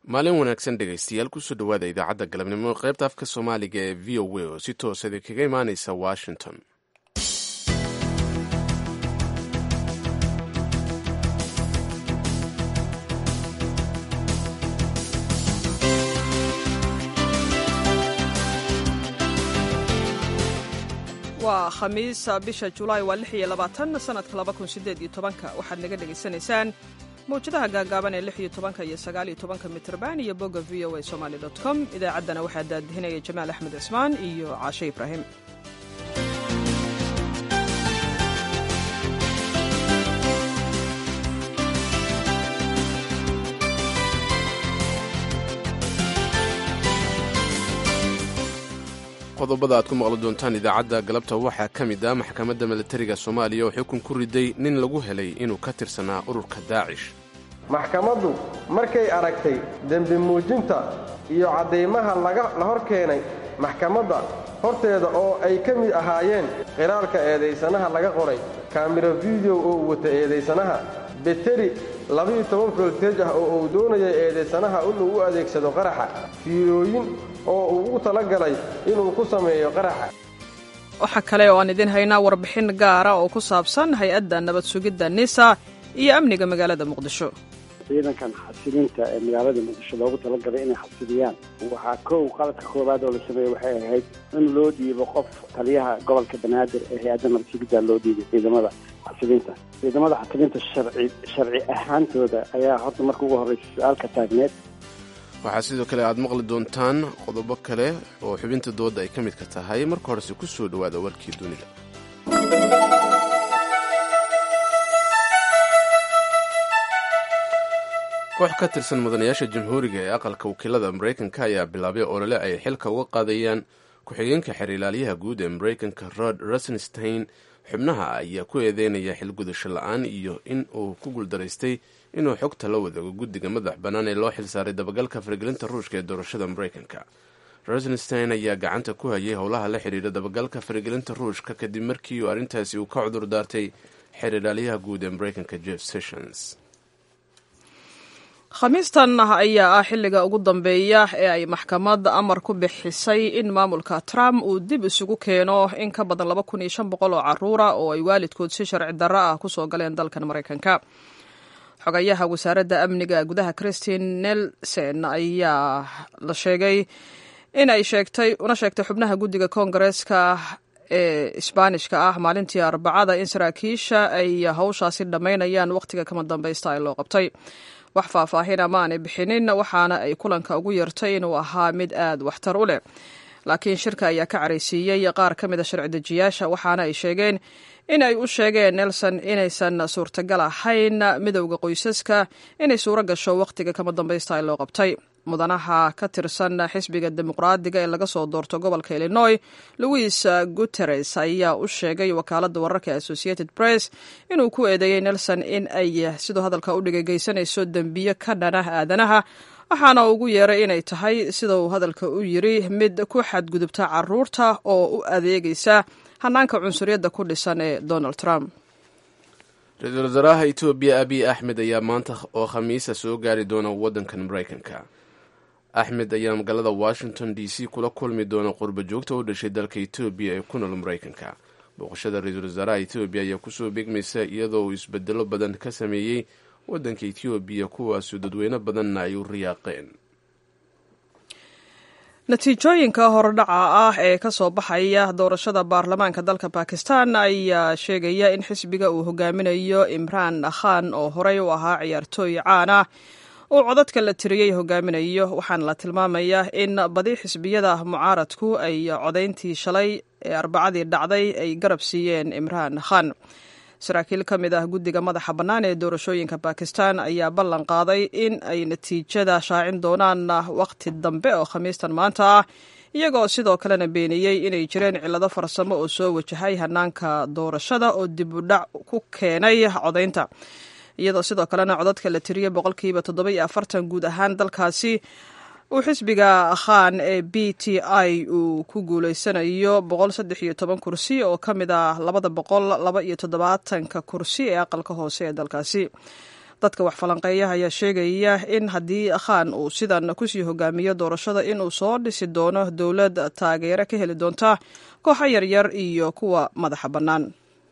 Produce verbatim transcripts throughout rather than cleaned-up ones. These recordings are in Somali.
maalin wanaagsan dhegaystayaal kusoo dhowaada idaacadda galabnimo qaybta afka soomaaliga ee v o a oo si toosada kaga imaanaysa washington. waa khamiis bisha julaay waa lix iyo labaatan sanadka laba kun sideed iyo tobanka waxaad naga dhegaysanaysaan mawjadaha gaagaaban ee lix iyo tobanka iyo sagaal iyo tobanka mitrban iyo bogga v o a somali dot com idaacaddana waxaa daadihinaya jamaal axmed cismaan iyo caashe ibraahim. qodobada aad ku maqli doontaan idaacadda galabta waxaa ka mid ah maxkamadda milatariga soomaaliya oo xukun ku riday nin lagu helay inuu ka tirsanaa ururka daacish. maxkamaddu markay aragtay dembi muujinta iyo caddaymaha la hor keenay maxkamadda horteeda oo ay ka mid ahaayeen qiraalka eedaysanaha laga qoray kaamiro fideow oo uu wata eedaysanaha beteri labiiyo toban folteej ah oo uu doonayay eedaysanaha inuu u adeegsado qaraxa fiilooyin oo uu ugu talagalay inuu ku sameeyo qaraxa. waxaa kale oo aan idin haynaa warbixin gaara oo ku saabsan hay-adda nabad sugidda nisa iyo amniga magaalada muqdisho. ciidankan xasilinta ee magaalada muqdisho loogu talagalay inay xasiliyaan waxaa kow qaladka koowaad oo la sameeyey waxay ahayd in loo dhiibo qof taliyaha gobolka banaadir ee hay-adda nabad sugidda loo dhiibay ciidamada xasilinta ciidamada xasilinta sharci sharci ahaantooda ayaa horta marka ugu horreysa su-aalka taagneed. waxaa sidoo kale aad maqli doontaan qodobo kale oo xubinta dooda ay ka midka tahay. marka horese ku soo dhowaada warkii dunida. koox ka tirsan mudanayaasha jamhuuriga ee aqalka wakiilada maraykanka ayaa bilaabay olole ay xilka uga qaadayaan ku-xigeenka xeer ilaaliyaha guud ee maraykanka rod rosenstein. xubnaha ayaa ku eedeynaya xilgudasho la-aan iyo in uu ku guuldaraystay inuu xogta la wadaago guddiga madax bannaan ee loo xilsaaray dabagalka faragelinta ruushka ee doorashada maraykanka. rosenstein ayaa gacanta ku hayay howlaha la xidhiidha dabagalka faragelinta ruushka kadib markii uu arrintaasi uu ka cudur daartay xeer ilaaliyaha guud ee maraykanka jeff sessions. khamiistan ayaa ah xilliga ugu dambeeya ee ay maxkamadda amar ku bixisay in maamulka trump uu dib isugu keeno in ka badan laba kun iyo shan boqol oo carruura oo ay waalidkood si sharci darro ah ku soo galeen dalkan maraykanka. xogayaha wasaaradda amniga gudaha christine nelson ayaa la sheegay in ay sheegtay una sheegtay xubnaha guddiga koongareeska ee isbaanishka ah maalintii arbacada in saraakiisha ay hawshaasi dhammaynayaan wakhtiga kama dambaysta ee loo qabtay. wax faahfaahin ama aanay bixinin waxaana ay kulanka ugu yartay inuu ahaa mid aad waxtar u leh, laakiin shirka ayaa ka caraysiiyey qaar ka mid a sharci dejiyaasha waxaana ay sheegeen in ay u sheegeen nelson inaysan suurtagal ahayn midowda qoysaska inay suuro gasho wakhtiga kama dambaysta ee loo qabtay. mudanaha ka tirsan xisbiga dimuqraadiga ee laga soo doorto gobolka illinois louis guteres ayaa u sheegay wakaaladda wararka associated press inuu ku eedeeyey nelson in ay siduu hadalka u dhigay geysanayso dembiyo ka dhana aadanaha, waxaana ugu yeeray inay tahay sida uu hadalka u yiri mid ku xadgudubta caruurta oo u adeegaysa hanaanka cunsuriyadda ku dhisan ee donald trump. ra-iisul wasaaraha etoobiya abiy axmed ayaa maanta oo khamiisa soo gaari doona waddankan maraykanka. axmed ayaa magaalada washington d c kula kulmi doona qurba joogta u dhashay dalka etoobiya ee ku nool maraykanka. booqashada ra-iisul wasaaraha etoobiya ayaa kusoo beegmaysa iyadoo uu isbedelo badan ka sameeyey waddanka etoobiya kuwaasoo dadweyne badanna ay u riyaaqeen. natiijooyinka hordhaca ah ee ka soo baxaya doorashada baarlamaanka dalka bakistan ayaa sheegaya in xisbiga uu hogaaminayo imraan khan oo horey u ahaa ciyaartooy caan ah uu codadka la tiriyey hogaaminayo, waxaana la tilmaamayaa in badi xisbiyada mucaaradku ay codayntii shalay ee arbacadii dhacday ay garab siiyeen imraan khan. saraakiil ka mid ah guddiga madaxa bannaan ee doorashooyinka bakistan ayaa ballan qaaday in ay natiijada shaacin doonaan wakhti dambe oo khamiistan maanta ah, iyagoo sidoo kalena beeniyey inay jireen cillado farsamo oo soo wajahay hanaanka doorashada oo dib u dhac ku keenay codaynta, iyadoo sidoo kalena codadka la tiriyey boqolkiiba toddoba iyo afartan guud ahaan dalkaasi uu xisbiga khan ee b t i uu ku guuleysanayo boqol saddex iyo toban kursi oo ka mid ah labada boqol laba iyo toddobaatanka kursi ee aqalka hoose ee dalkaasi. dadka wax falanqeeyaha ayaa sheegaya in haddii khan uu sidan kusii hogaamiyo doorashada inuu soo dhisi doono dowlad taageero ka heli doonta kooxo yaryar iyo kuwa madaxa bannaan.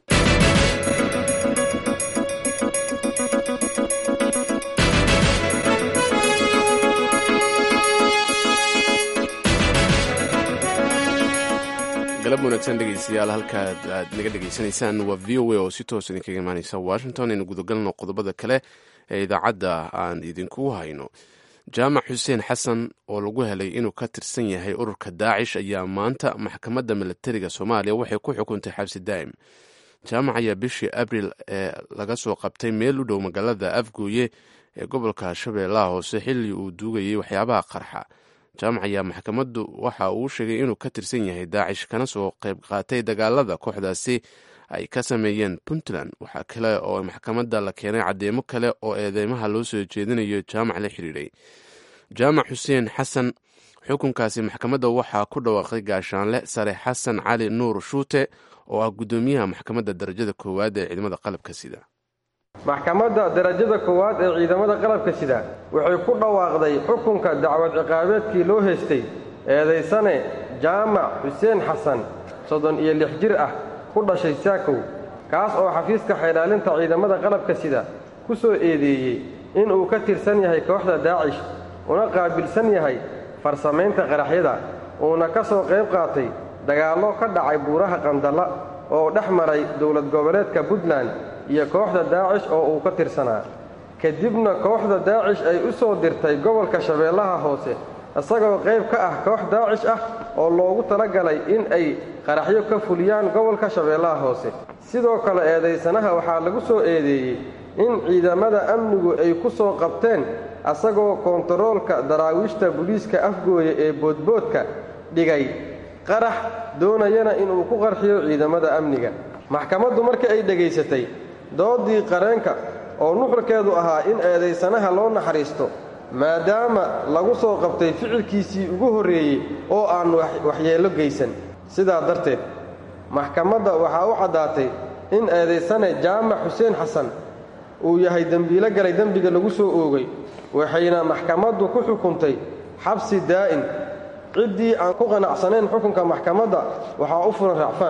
galab wanaagsan dhegeystayaal, halkaad aad naga dhegeysanaysaan waa v o a oo si toos idinkaga imaaneysa washington. aynu gudagalno qodobada kale ee idaacadda aan idinku hayno. jaamac xuseen xasan oo lagu helay inuu ka tirsan yahay ururka daacish ayaa maanta maxkamadda milatariga soomaaliya waxay ku xukuntay xabsi daa'im. jaamac ayaa bishii abril ee laga soo qabtay meel u dhow magaalada afgooye ee gobolka shabeellaha hoose xilli uu duugayay waxyaabaha qarxa. jaamac ayaa maxkamaddu waxa uu sheegay inuu ka tirsan yahay daacish kana soo qayb qaatay dagaalada kooxdaasi ay ka sameeyeen puntland. waxaa kale oo maxkamadda la keenay caddeemo kale oo eedeymaha loo soo jeedinayo jaamac la xidhiidhay. jaamac xuseen xasan xukunkaasi maxkamadda waxaa ku dhawaaqay gaashaanle sare xasan cali nuur shuute oo ah guddoomiyaha maxkamadda darajada koowaad ee ciidamada qalabka sida. maxkamadda darajada koowaad ee ciidamada qalabka sida waxay ku dhawaaqday xukunka dacwad ciqaabeedkii loo haystay eedaysane jaamac xuseen xasan soddon iyo lix jir ah ku dhashay saakow, kaas oo xafiiska xeelaalinta ciidamada qalabka sida ku soo eedeeyey inuu ka tirsan yahay kooxda daacish una qaabilsan yahay farsamaynta qaraxyada, uuna ka soo qayb qaatay dagaallo ka dhacay buuraha qandalla oo dhex maray dowlad goboleedka puntland iyo kooxda daacish oo uu ka tirsanaa. kadibna kooxda daacish ay u soo dirtay gobolka shabeellaha hoose isagoo qayb ka ah koox daacish ah oo loogu talagalay in ay qaraxyo ka fuliyaan gobolka shabeellaha hoose. sidoo kale eedaysanaha waxaa lagu soo eedeeyey in ciidamada amnigu ay ku soo qabteen asagoo koontaroolka daraawiishta booliiska afgooye ee boodboodka dhigay qarax doonayana inuu ku qarxiyo ciidamada amniga. maxkamaddu markii ay dhegaysatay doodii qareenka oo nuxurkeedu ahaa in eedaysanaha loo naxariisto maadaama lagu soo qabtay ficilkiisii ugu horreeyey oo aan waxyeello geysan, sidaa darteed maxkamadda waxaa u caddaatay in eedaysane jaamac xuseen xasan uu yahay dembiilo galay dembiga lagu soo oogay, waxayna maxkamaddu ku xukuntay xabsi daa'im. ciddii aan ku qanacsanayn xukunka maxkamadda waxaa u furan racfaan.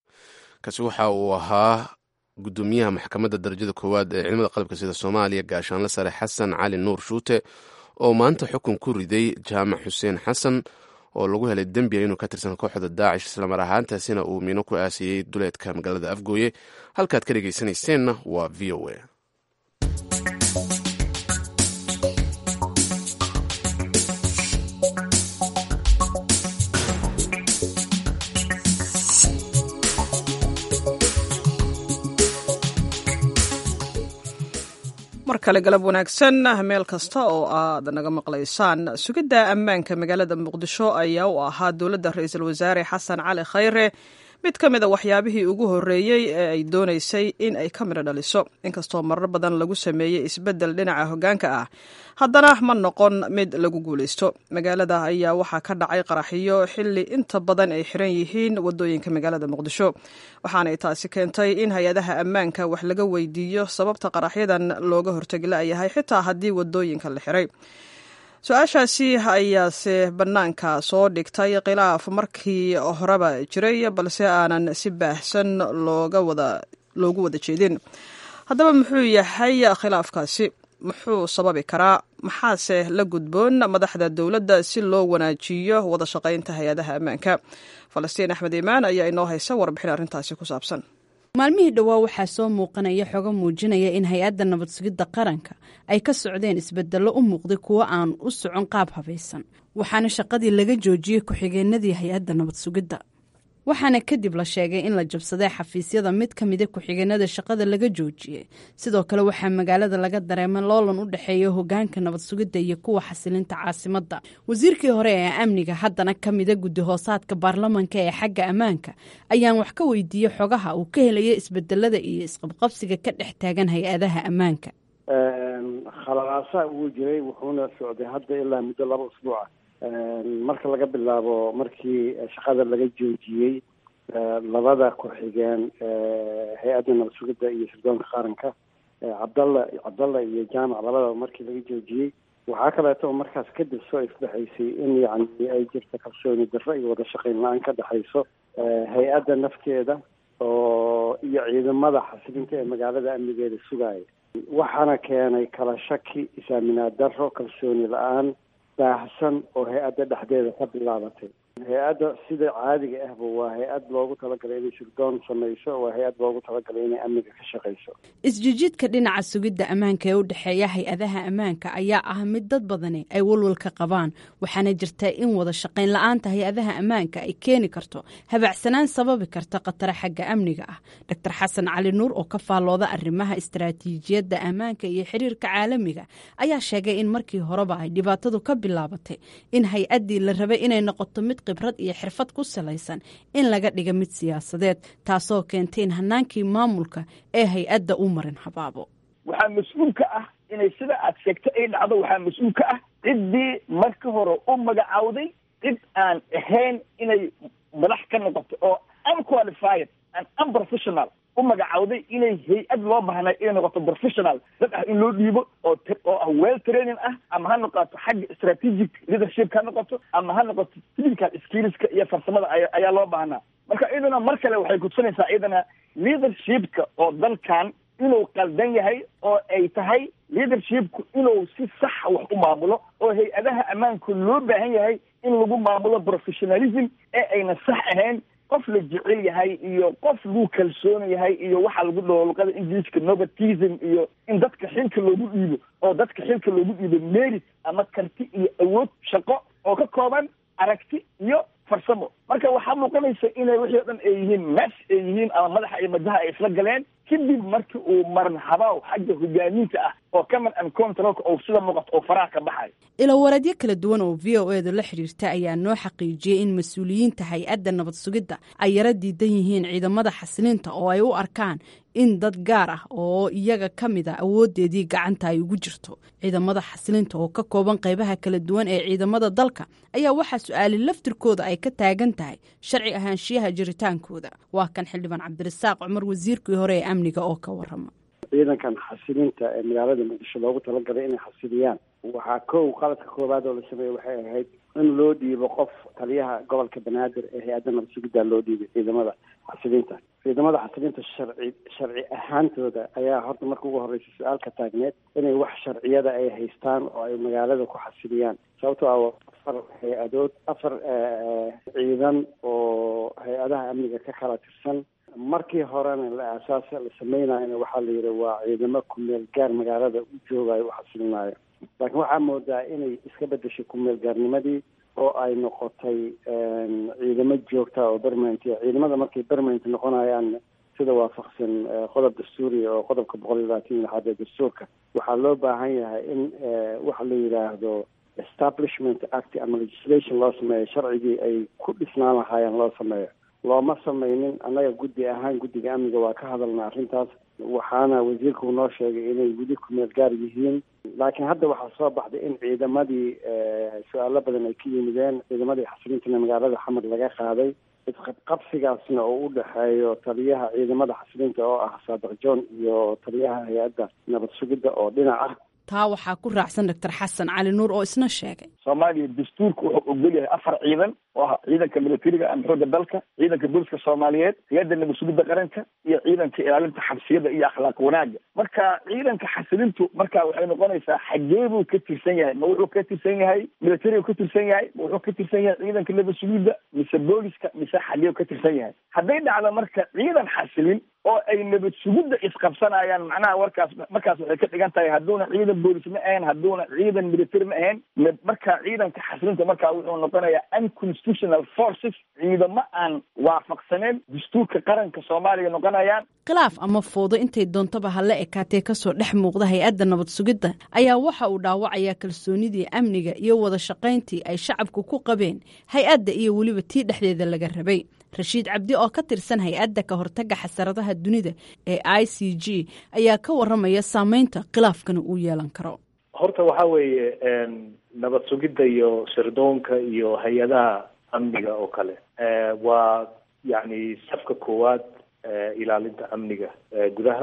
kaasi waxa uu ahaa guddoomiyaha maxkamadda darajada koowaad ee ciidamada qalabka sida soomaaliya gaashaanle sare xasan cali nuur shuute oo maanta xukun ku riday jaamac xuseen xasan oo lagu helay dembiga inuu ka tirsan kooxda daacish islamar ahaantaasina uu miino ku aasiyey duleedka magaalada afgooye. halkaad ka dhegaysanayseena waa v o a. mar kale galab wanaagsan meel kasta oo aad naga maqlaysaan. sugidda ammaanka magaalada muqdisho ayaa u ahaa dowladda ra-iisul wasaare xasan cali khayre mid ka mid a waxyaabihii ugu horreeyey ee ay doonaysay in ay ka midho dhaliso. inkastoo marar badan lagu sameeyey isbeddel dhinaca hoggaanka ah, haddana ma noqon mid lagu guulaysto. magaalada ayaa waxaa ka dhacay qaraxiyo xilli inta badan ay xiran yihiin waddooyinka magaalada muqdisho, waxaanay taasi keentay in hay-adaha ammaanka wax laga weydiiyo sababta qaraxyadan looga hortegi la'yahay xitaa haddii waddooyinka la xiray. su-aashaasi ayaase bannaanka soo dhigtay khilaaf markii horeba jiray balse aanan si baahsan looga wada loogu wada jeedin. haddaba muxuu yahay khilaafkaasi? muxuu sababi karaa? maxaase la gudboon madaxda dowladda si loo wanaajiyo wada shaqaynta hay-adaha ammaanka? falastiin axmed iimaan ayaa inoo haysa warbixin arrintaasi ku saabsan. maalmihii dhowaa waxaa soo muuqanaya xogo muujinaya in hay-adda nabad sugidda qaranka ay ka socdeen isbedello u muuqday kuwo aan u socon qaab habaysan, waxaana shaqadii laga joojiyey ku-xigeenadii hay-adda nabad sugidda. waxaana kadib la sheegay in la jabsaday xafiisyada mid ka mida ku-xigeenada shaqada laga joojiyey. sidoo kale waxaa magaalada laga dareemay loolan u dhexeeya hogaanka nabad sugidda iyo kuwa xasilinta caasimadda. wasiirkii hore ee amniga haddana ka mida guddi hoosaadka baarlamanka ee xagga ammaanka ayaan wax ka weydiiyey xogaha uu ka helaya isbedelada iyo isqabqabsiga ka dhex taagan hay-adaha ammaanka. khalalaasa uu jiray wuxuuna socday hadda ilaa muddo laba usbuuca. marka laga bilaabo markii shaqada laga joojiyey labada ku-xigeen hay-adda nabad sugidda iyo sirdoonka qaranka cabdalla cabdalla iyo jaamac labadaba markii laga joojiyey. waxaa kaleeto markaas kadib soo ifbaxaysay in yacni ay jirto kalsooni darro iyo wada shaqayn la-aan ka dhexayso hay-adda nafteeda oo iyo ciidamada xasilinta ee magaalada amnigeeda sugaya. waxaana keenay kala shaki, is-aaminaad darro, kalsooni la-aan baahsan oo hay-adda dhexdeeda ka bilaabatay. hay-adda sida caadiga ahba waa hay-ad loogu talagalay inay sirdoon samayso, waa hay-ad loogu talagalay inay amniga ka shaqayso. isjijiidka dhinaca sugidda ammaanka ee u dhexeeya hay-adaha ammaanka ayaa ah mid dad badani ay walwal ka qabaan, waxaana jirta in wada shaqayn la-aanta hay-adaha ammaanka ay keeni karto habacsanaan sababi karta khatara xagga amniga ah. doctor xasan cali nuur oo ka faallooda arrimaha istaraatiijiyadda ammaanka iyo xiriirka caalamiga ayaa sheegay in markii horeba ay dhibaatadu ka bilaabatay in hay-addii la rabay inay noqoto mid khibrad iyo xirfad ku salaysan in laga dhiga mid siyaasadeed, taasoo keentay in hanaankii maamulka ee hay-adda u marin habaabo. waxaa mas-uul ka ah inay sida aad sheegto ay dhacdo. waxaa mas-uul ka ah ciddii marka hore u magacawday cid aan ahayn inay madax ka noqoto oo unqualified and unprofessional u magacawday inay hay-ad loo baahnay inay noqoto professional dad ah in loo dhiibo oo oo ah well training ah, ama ha noqoto xagga strategic leadership ha noqoto, ama ha noqoto technical skillska iyo farsamada ayaa loo baahnaa. marka iyadana mar kale waxay kutusinaysaa iyadana leadershipka oo dalkan inuu qaldan yahay oo ay tahay leadershipku inuu si sax wax u maamulo, oo hay-adaha ammaanku loo baahan yahay in lagu maamulo professionalism ee ayna sax ahayn qof la jecel yahay iyo qof lagu kalsoon yahay iyo waxa lagu dhaho luqada ingiriiska nepotism, iyo in dadka xilka loogu dhiibo oo dadka xilka loogu dhiibo merit ama karti iyo awood shaqo oo ka kooban aragti iyo farsamo. marka waxaa muuqanaysa inay wixii o dhan ay yihiin mes ay yihiin ama madaxa iyo madaha ay isla galeen kadib markii uu maran habaaw xagga hogaaminta ah oo command and controlka oo sida muuqato oo faraha ka baxay. ilawareedyo kala duwan oo v o eeda la xiriirta ayaa noo xaqiijiyey in mas-uuliyiinta hay-adda nabad sugidda ay yara diidan yihiin ciidamada xasilinta oo ay u arkaan in dad gaar ah oo iyaga ka mid a awoodeedii gacanta ay ugu jirto. ciidamada xasilinta oo ka kooban qaybaha kala duwan ee ciidamada dalka ayaa waxaa su-aali laftirkooda ay ka taagan tahay sharci ahaanshiyaha jiritaankooda. waa kan xildhibaan cabdirasaaq cumar wasiirkii hore ee amniga oo ka warama. ciidankan xasilinta ee magaalada muqdisho loogu talagalay inay xasiliyaan waxaa kow qaladka koowaad oo la sameeyey waxay ahayd in loo dhiibo qof taliyaha gobolka banaadir ee hay-adda nabad sugidda loo dhiibay ciidamada xasilinta. ciidamada xasilinta sharci sharci ahaantooda ayaa horta marka ugu horreysa su-aalka taagneed inay wax sharciyada ay haystaan oo ay magaalada ku xasiliyaan. sababtoo ah afar hay-adood afar ciidan oo hay-adaha amniga ka kala tirsan. markii horena la aasaasa la sameynayona waxaa la yidhi waa ciidamo kumeel gaar magaalada u joogayo u xasilinayo. laakiin waxaa moodaa inay iska bedeshay kumeel gaarnimadii oo ay noqotay ciidamo joogta oo permanent. ciidamada markay permanent noqonayaan sida waafaqsan qodob dastuuriya oo qodobka boqol iyo labaatan iyo lixaad ee dastuurka waxaa loo baahan yahay in waxa la yidhaahdo establishment act ama legislation loo sameeyo, sharcigii ay ku dhisnaan lahaayeen loo sameeyo. looma samaynin. annaga guddi ahaan guddiga amniga waa ka hadalna arrintaas, waxaana wasiirku noo sheegay inay weli kumeel gaar yihiin. laakiin hadda waxaa soo baxday in ciidamadii su-aalo badan ay ka yimideen, ciidamadii xasilintana magaalada xamar laga qaaday. isqabqabsigaasna oo u dhexeeyo taliyaha ciidamada xasilinta oo ah saadiq john iyo taliyaha hay-adda nabad sugidda oo dhinac ah. taa waxaa ku raacsan doctor xasan cali nuur oo isna sheegay soomaaliya dastuurka wuxuu ogol yahay afar ciidan oo ah ciidanka militariga ama xoogga dalka, ciidanka booliska soomaaliyeed, hay-adda nabad sugidda qaranka iyo ciidanka ilaalinta xabsiyada iyo akhlaaq wanaaga. marka ciidanka xasilintu marka waxay noqonaysaa xagee buu ka tirsan yahay? ma wuxuu ka tirsan yahay militariga ka tirsan yahay? ma wuxuu ka tirsan yahay ciidanka nabad sugidda mise booliska mise xagee ka tirsan yahay? hadday dhacdo marka ciidan xasilin oo ay nabad sugidda isqabsanayaan, macnaha warkaas markaas waxay ka dhigan tahay hadduuna ciidan boolis ma ahayn, hadduuna ciidan military ma ahayn, marka ciidanka xasilinta markaa wuxuu noqonayaa unconstitutional forces, ciidamo aan waafaqsaneen dastuurka qaranka soomaaliya noqonayaan. khilaaf ama foodo intay doontaba hala ekaatee kasoo dhex muuqda hay-adda nabad sugidda ayaa waxa uu dhaawacayaa kalsoonidii amniga iyo wada shaqayntii ay shacabku ku qabeen hay-adda iyo weliba tii dhexdeeda laga rabay. rashiid cabdi oo ka tirsan hay-adda ka hortagga xasaradaha dunida ee i c g ayaa ka waramaya saameynta khilaafkana uu yeelan karo. horta waxaa weeye nabad sugidda iyo sirdoonka iyo hay-adaha amniga oo kale waa yacni safka koowaad ilaalinta amniga gudaha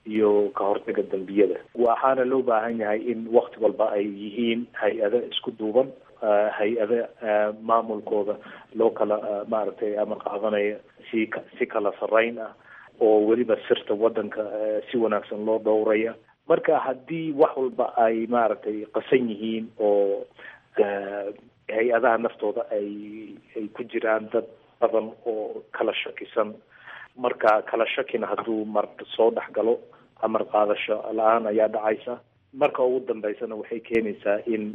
iyo ka hortaga dembiyada. Waxaana loo baahan yahay in waqti walba ay yihiin hay-ada isku duuban, hay-ada maamulkooda loo kala maaragtay ama qaadanaya si si kala sarreyn ah oo weliba sirta waddanka si wanaagsan loo dhowraya. Marka haddii wax walba ay maaragtay qasan yihiin oo hay-adaha naftooda ay ay ku jiraan dad badan oo kala shakisan, marka kala shakina hadduu mar soo dhex galo amar qaadasho la-aan ayaa dhacaysa. Marka ugu dambeysana waxay keenaysaa in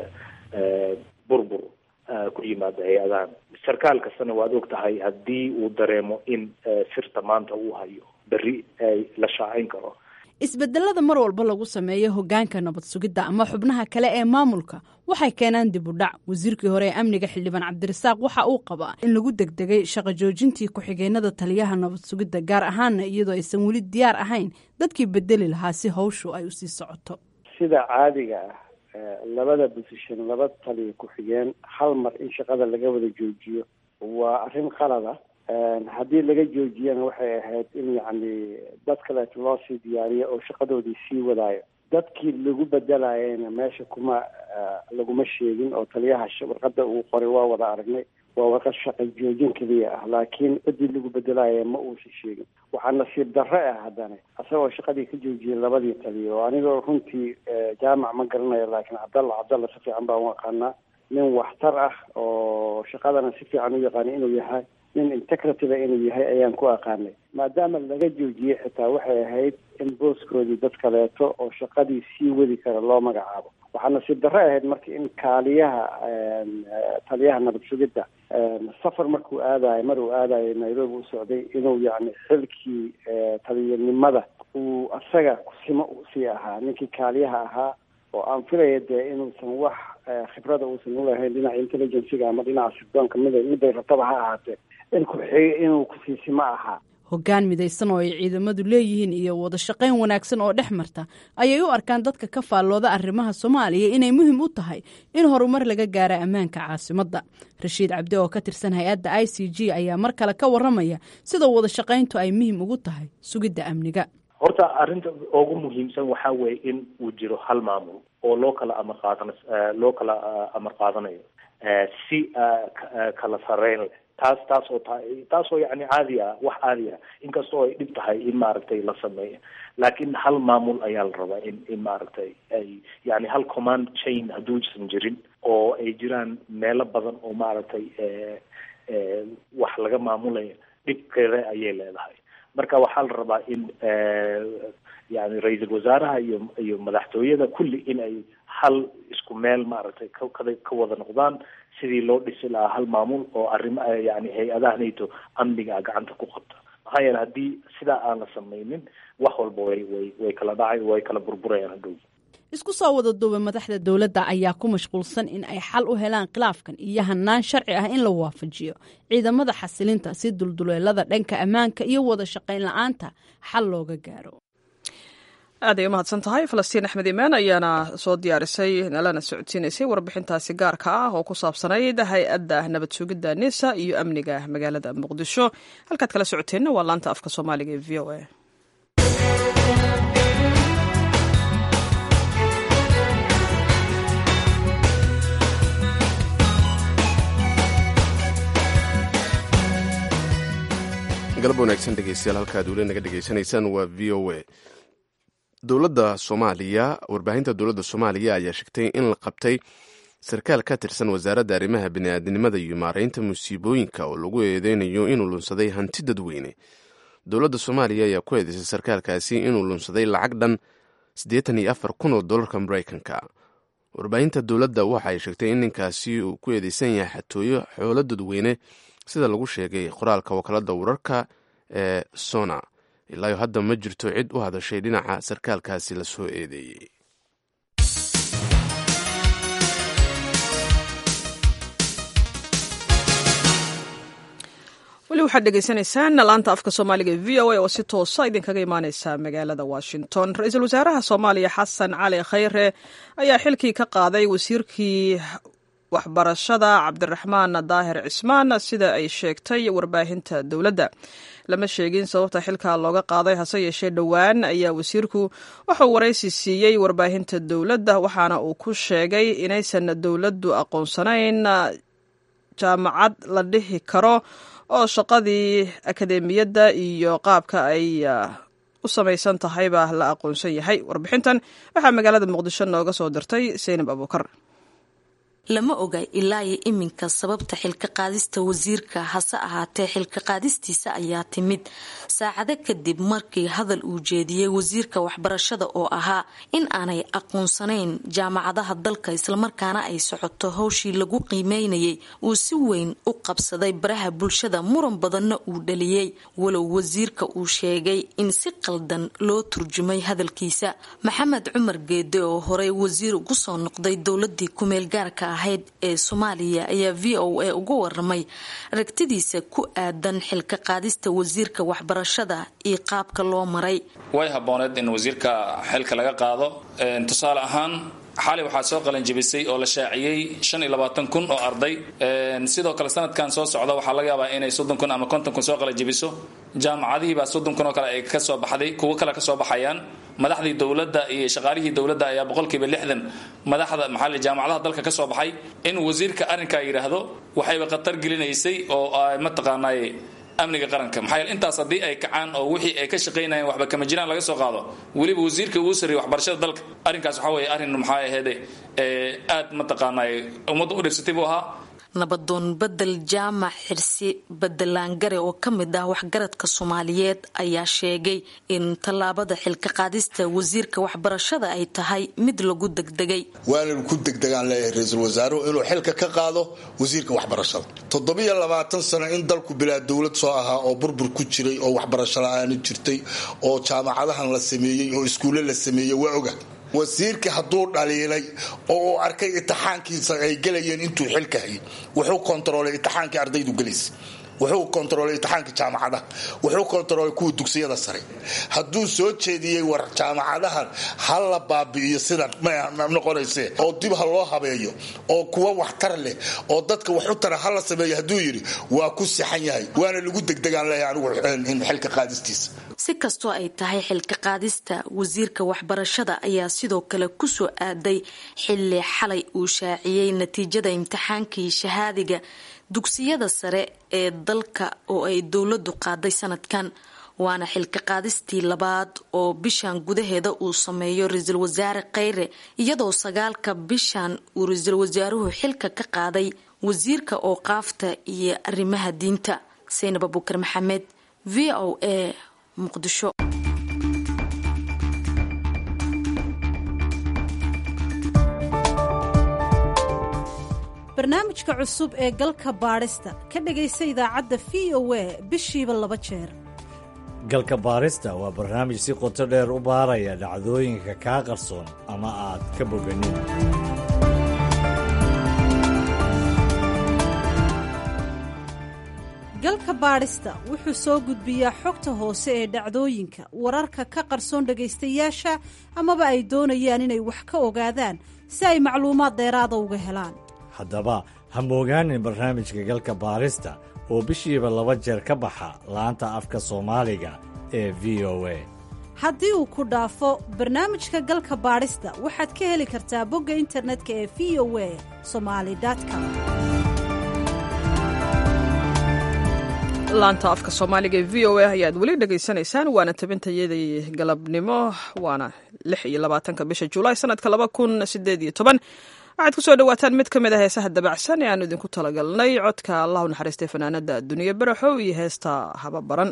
burbur ku yimaado hay-adahan. Sarkaal kastana waad og tahay haddii uu dareemo in sirta maanta uu hayo berri ay la shaacayn karo. isbedelada mar walba lagu sameeyo hogaanka nabad sugidda ama xubnaha kale ee maamulka waxay keenaan dib u dhac. wasiirkii hore ee amniga xildhibaan cabdirasaaq waxa uu qabaa in lagu degdegay shaqo joojintii ku-xigeenada taliyaha nabad sugidda, gaar ahaana iyadoo aysan weli diyaar ahayn dadkii bedeli lahaa si hawshu ay usii socoto. sida caadiga ah labada bosishan laba taliya ku-xigeen hal mar in shaqada laga wada joojiyo waa arrin qalada. haddii laga joojiyana waxay ahayd in yacni dad kaleeto loo sii diyaariyo oo shaqadoodii sii wadaayo. dadkii lagu bedelayana meesha kuma laguma sheegin oo taliyaha warqada uu qoray waa wada aragnay, waa warqad shaqa joojin keliya ah, laakiin cidii lagu bedelaya ma uusan sheegin. waxaa nasiib darre ah haddana asagoo shaqadii ka joojiyay labadii taliya oo anigoo runtii jaamac ma garanayo, laakiin cabdalla cabdalla si fiican baan u aqaanaa, nin waxtar ah oo shaqadana si fiican u yaqaana inuu yahay, nin integrativa inuu yahay ayaan ku aqaanay. maadaama laga joojiyey xitaa waxay ahayd in booskoodii dad kaleeto oo shaqadii sii wadi kara loo magacaabo. waxaa nasiib darre ahayd marka in kaaliyaha taliyaha nabad sugidda safar markuu aadayo mar uu aadayo nairobi u socday inuu yacni xilkii taliyanimada uu asaga kusimo usii ahaa ninkii kaaliyaha ahaa, oo aan filaya dee inuusan wax khibrada uusan ulahayn dhinaca intelligenciga ama dhinaca sirdoonka mid miday rabtaba ha ahaatee in ku-xig inuu kusiisimo ahaa. hoggaan midaysan oo ay ciidamadu leeyihiin iyo wada shaqayn wanaagsan oo dhex marta ayay u arkaan dadka ka faallooda arrimaha Soomaaliya inay muhiim u tahay in horumar laga gaaro ammaanka caasimadda. Rashiid Cabdi oo ka tirsan hay'adda I C G ayaa mar kale ka waramaya sida wada shaqayntu ay muhiim ugu tahay sugidda amniga. horta arrinta ugu muhiimsan waxaa weeye in uu jiro hal maamul oo loo kala amar qaadana loo kala amar qaadanayo si kala sarreyn leh. taas taas oo taas oo yacni caadi ah, wax caadi ah, inkastoo ay dhib tahay in maaragtay la sameeyo, laakiin hal maamul ayaa la rabaa in in maaragtay ay yacni hal command chain hadduusan jirin oo ay jiraan meelo badan oo maaragtay wax laga maamulayo, dhibkeeda ayay leedahay. marka waxaa la rabaa in yani ra-iisul wasaaraha iyo iyo madaxtooyada kulli in ay hal isku meel maaragtay ka ka wada noqdaan sidii loo dhisi lahaa hal maamul oo arrimo yani hay-adaha nato amniga gacanta ku qabta. maxaa yeele haddii sidaa aan la samaynin wax walba way way way kala dhacay way kala burburayaan hadhow. isku soo wada duuba madaxda dowladda ayaa ku mashquulsan in ay xal u helaan khilaafkan iyo hanaan sharci ah in la waafajiyo ciidamada xasilinta si dulduleelada dhanka ammaanka iyo wada shaqayn la-aanta xal looga gaaro. aad ay u mahadsan tahay falastiin axmed imaan ayaana soo diyaarisay nalana socodsiinaysay warbixintaasi gaarka ah oo ku saabsanayd hay-adda nabad sugidda nisa iyo amniga magaalada muqdisho. halkaad kala socoteenna waa laanta afka soomaaliga ee v o a. galab wanaagsan dhegeystayaal, halkaad weli naga dhegeysanaysaan waa v o a. dowladda soomaaliya warbaahinta dowladda soomaaliya ayaa sheegtay in la qabtay sarkaal ka tirsan wasaaradda arrimaha bini'aadanimada iyo maaraynta musiibooyinka oo lagu eedeynayo inuu lunsaday hanti dadweyne. dowladda soomaaliya ayaa ku eedeysay sarkaalkaasi inuu lunsaday lacag dhan siddeetan iyo afar kun oo dollarka maraykanka. warbaahinta dowladda waxa ay sheegtay in ninkaasi uu ku eedeysan yahay xatooyo xoolo dadweyne sida lagu sheegay qoraalka wakaaladda wararka ee sona. ilaayo hadda ma jirto cid u hadashay dhinaca sarkaalkaasi la soo eedeeyey. weli waxaad dhegeysanaysaan laanta afka soomaaliga e v o a oo si toosa idinkaga imaaneysa magaalada washington. ra-iisul wasaaraha soomaaliya xasan cali khayre ayaa xilkii ka qaaday wasiirkii waxbarashada cabdiraxmaan daahir cismaan sida ay sheegtay warbaahinta dowladda. lama sheegin sababta xilka looga qaaday hase yeeshee dhowaan ayaa wasiirku wuxuu waraysi siiyey warbaahinta dowladda waxaana uu ku sheegay inaysan dowladdu aqoonsanayn jaamacad la dhihi karo oo shaqadii akadeemiyadda iyo qaabka ay u samaysan tahayba la aqoonsan yahay. warbixintan waxaa magaalada muqdisho nooga soo dirtay Seynab Abuukar. lama oga ilaa iyo iminka sababta xilka qaadista wasiirka, hase ahaatee xilka qaadistiisa ayaa timid saacado kadib markii hadal uu jeediyey wasiirka waxbarashada oo ahaa in aanay aqoonsanayn jaamacadaha dalka islamarkaana ay socoto howshii lagu qiimeynayay uu si weyn u qabsaday baraha bulshada, muran badanna uu dhaliyey, walow wasiirka uu sheegay in si qaldan loo turjumay hadalkiisa. maxamed cumar geede oo horey wasiir ugu soo noqday dowladii kumeel gaarka ahayd ee Soomaaliya ayaa V O A uga waramay aragtidiisa ku aadan xilka qaadista wasiirka waxbarashada iyo qaabka loo maray. way habooneed in wasiirka xilka laga qaado. tusaale ahaan xalay waxaa soo qalan jabisay oo la shaaciyay shan iyo labaatan kun oo arday, sidoo kale sanadkan soo socda waxaa laga yaabaa inay soddon kun ama konton kun soo qalan jabiso. jaamacadihii baa soddon kun oo kale ay ka soo baxday, kuwo kale ka soo baxayaan. madaxdii dowladda iyo shaqaalihii dowladda ayaa boqolkiiba lixdan madaxda maxalli jaamacadaha dalka ka soo baxay. in wasiirka arrinkaa yidhaahdo waxayba khatar gelinaysay oo ma taqaanaay amniga qaranka. maxaa yeele intaas haddii ay kacaan oo wixii ay ka shaqaynayeen waxba kama jiraan laga soo qaado, weliba wasiirka uu sarreeyay waxbarashada dalka, arrinkaas waxaa weeye arrin maxaa aheede aad ma taqaanaay ummadda u dhirsatay buu ahaa. nabadoon bedel jaamac xirsi bedelaangare oo ka mid ah waxgaradka Soomaaliyeed ayaa sheegay in tallaabada xilka qaadista wasiirka waxbarashada ay tahay mid lagu degdegay. waana ku degdegaan leeyahay ra'iisul wasaaruhu inuu xilka ka qaado wasiirka waxbarashada. toddobiyo labaatan sano in dalku bilaa dowlad soo ahaa oo burbur ku jiray oo waxbarasho la'aan jirtay oo jaamacadahan la sameeyay oo iskuulo la sameeyay waa oga. wasiirka hadduu dhaliilay oo uu arkay imtixaankiisa ay galayeen intuu xilka hayay, wuxuu kontroolay imtixaankii ardaydu galaysay, wuxuu kontroolay imtixaankii jaamacadaha, wuxuu kontroolay kuwa dugsiyada sare. hadduu soo jeediyey war jaamacadahan ha la baabi'iyo sidan ma noqonayse oo dib ha loo habeeyo oo kuwa waxtar leh oo dadka wax u tara ha la sameeyo hadduu yidhi waa ku sixan yahay, waana lagu degdegaan leeyahay anigu in xilka qaadistiisa. si kastoo ay tahay xilka qaadista wasiirka waxbarashada ayaa sidoo kale ku soo aaday xilli xalay uu shaaciyey natiijada imtixaankii shahaadiga dugsiyada sare ee dalka oo ay dowladdu qaaday sanadkan. waana xilka qaadistii labaad oo bishan gudaheeda uu sameeyo ra-iisul wasaare Kheyre, iyadoo sagaalka bishan uu ra-iisul wasaaruhu xilka ka qaaday wasiirka ooqaafta iyo arrimaha diinta. Seynab Abuukar Maxamed, V O A, muqdisho. barnaamijka cusub ee galka baadhista ka dhagaysta idaacadda V O A bishiiba laba jeer. galka baadhista waa barnaamij si qoto dheer u baaraya dhacdooyinka kaa qarsoon ama aad ka boganin. galka baadhista wuxuu soo gudbiyaa xogta hoose ee dhacdooyinka, wararka ka qarsoon dhagaystayaasha amaba ay doonayaan inay wax ka ogaadaan si ay macluumaad dheeraada uga helaan. haddaba ha moogaanin barnaamijka galka baadhista oo bishiiba laba jeer ka baxa laanta afka Soomaaliga ee V O A. haddii uu ku dhaafo barnaamijka galka baadhista waxaad ka heli kartaa bogga internetka ee v o a somali dot com. laanta afka Soomaaliga ee V O A ayaad weli dhageysanaysaan, waana tabintayadii galabnimo, waana lix iyo labaatanka bisha Juulaay sanadka laba kun sideed iyo toban. waxaad ku soo dhawaataan mid ka mid ah heesaha dabacsan ee aanu idinku talagalnay. codka allah u naxariistay fanaanada Duniya Baraxow iyo heesta Haba Baran.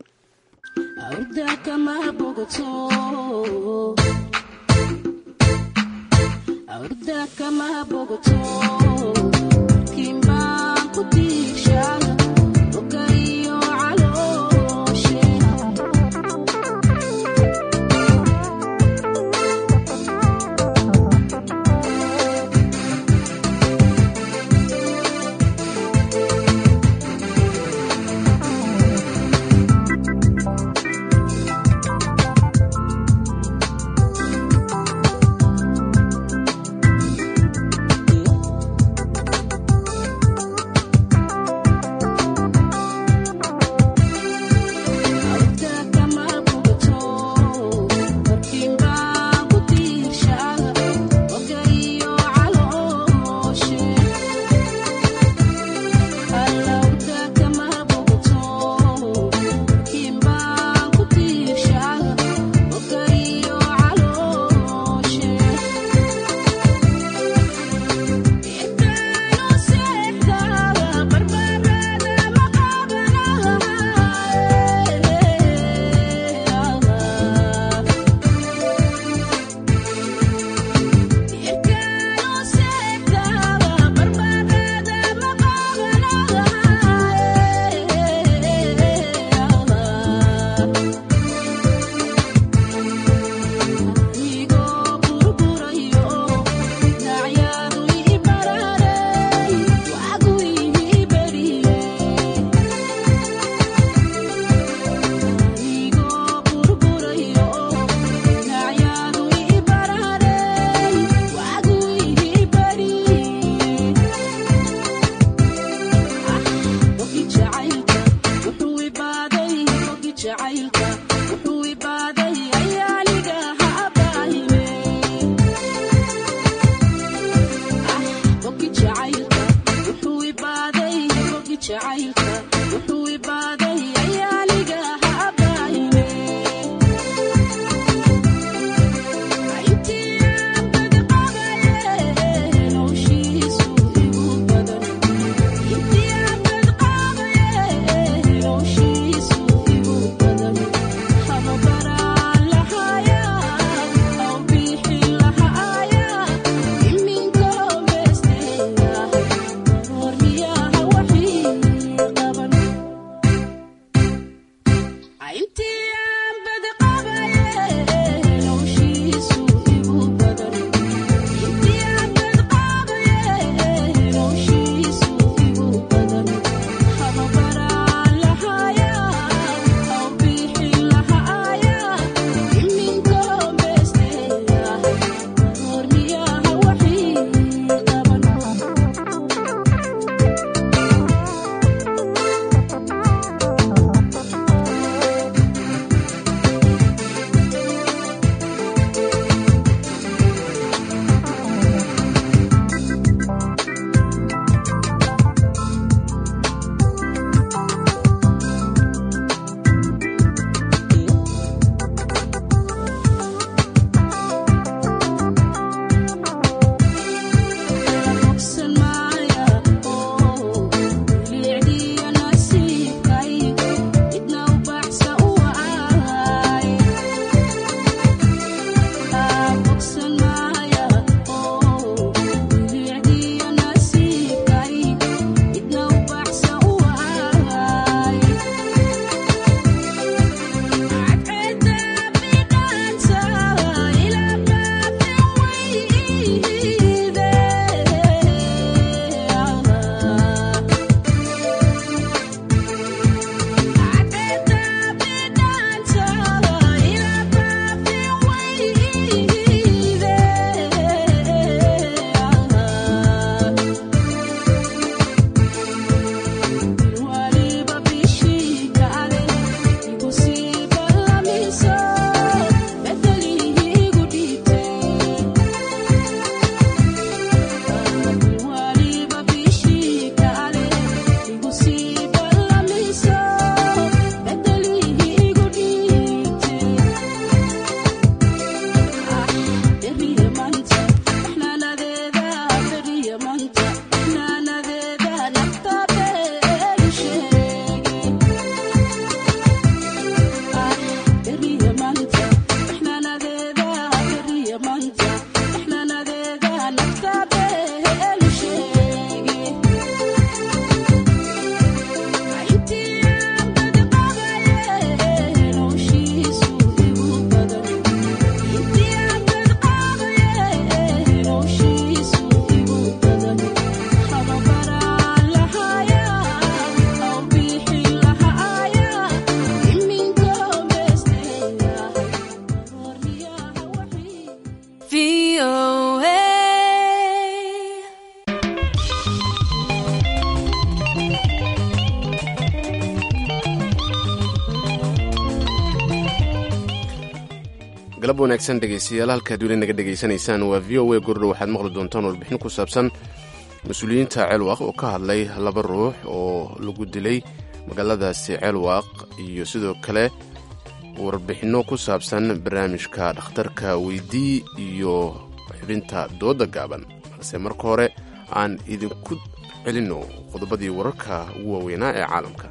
galab wanaagsan dhegaystayaal halkaad weli naga dhegaysanaysaan waa v o a gordhow waxaad maqli doontaan warbixin ku saabsan mas-uuliyiinta ceelwaaq oo ka hadlay laba ruux oo lagu dilay magaaladaasi ceelwaaq iyo sidoo kale warbixinno ku saabsan barnaamijka dhakhtarka weydii iyo xubinta dooda gaaban balse marka hore aan idinku celinno qodobadii wararka ugu waaweynaa ee caalamka.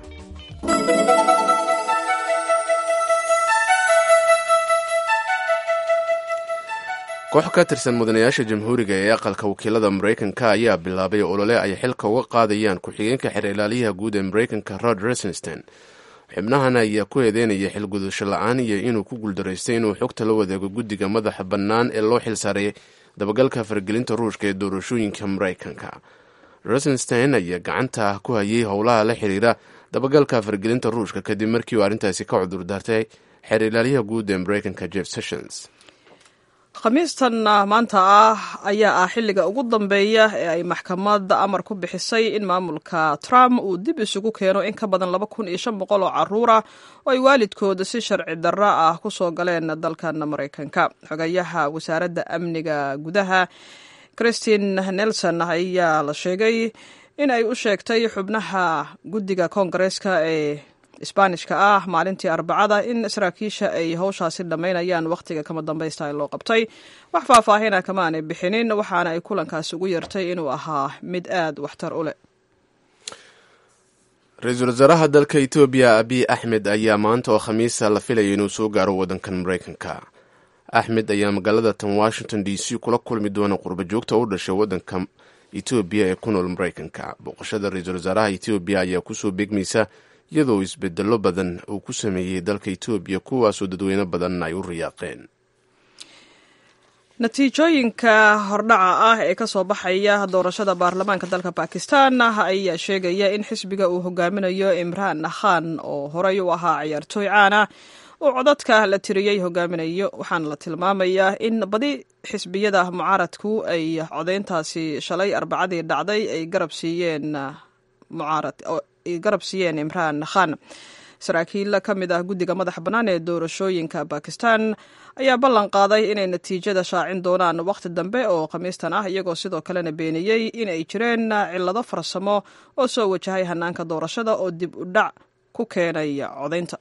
koox ka tirsan mudanayaasha jamhuuriga ee aqalka wakiilada maraykanka ayaa bilaabay olole ay xilka uga qaadayaan ku-xigeenka xeer ilaaliyaha guud ee maraykanka rod rosenstein. xubnahan ayaa ku eedeynaya xilgudasho la-aan iyo inuu ku guuldaraystay inuu xogta la wadaago guddiga madaxa bannaan ee loo xilsaaray dabagalka faragelinta ruushka ee doorashooyinka maraykanka. rosenstein ayaa gacanta ku hayay howlaha la xiriira dabagalka faragelinta ruushka kadib markii uu arrintaasi ka cudur daartay xeer ilaaliyaha guud ee maraykanka jeff sessions. khamiistan maanta ah ayaa ah xilliga ugu dambeeya ee ay maxkamadda amar ku bixisay in maamulka trump uu dib isugu keeno in ka badan laba kun iyo shan boqol oo caruura oo ay waalidkooda si sharci darro ah ku soo galeen dalkan maraykanka. xogayaha wasaaradda amniga gudaha christine nelson ayaa la sheegay in ay u sheegtay xubnaha guddiga koongareeska ee isbaanishka ah maalintii arbacada in saraakiisha ay howshaasi dhammaynayaan wakhtiga kama dambaysta loo qabtay. wax faahfaahina kama aanay bixinin, waxaana ay kulankaasi ugu yartay inuu ahaa mid aad waxtar u leh. ra-iisul wasaaraha dalka etoobiya abiy axmed ayaa maanta oo khamiisa la filaya inuu soo gaaro waddankan maraykanka. axmed ayaa magaalada tan washington d c kula kulmi doona qurba joogta u dhashay waddanka etoobiya ee ku nool maraykanka. booqashada ra-iisul wasaaraha etoobiya ayaa kusoo beegmaysa iyadoo isbedello badan uu ku sameeyey dalka etoobiya kuwaasoo dadweyne badan ay u riyaaqeen. natiijooyinka hordhaca ah ee ka soo baxaya doorashada baarlamaanka dalka bakistan ayaa sheegaya in xisbiga uu hogaaminayo imraan khan oo horey u ahaa ciyaartooy caana uu codadka la tiriyey hogaaminayo. waxaana la tilmaamayaa in badi xisbiyada mucaaradku ay codeyntaasi shalay arbacadii dhacday ay garab siiyeen mucaarad ay garab siiyeen imraan khan. saraakiil ka mid ah guddiga madaxa bannaan ee doorashooyinka bakistan ayaa ballan qaaday inay natiijada shaacin doonaan wakhti dambe oo khamiistan ah, iyagoo sidoo kalena beeniyey in ay jireen cillado farsamo oo soo wajahay hannaanka doorashada oo dib u dhac ku keenay codaynta.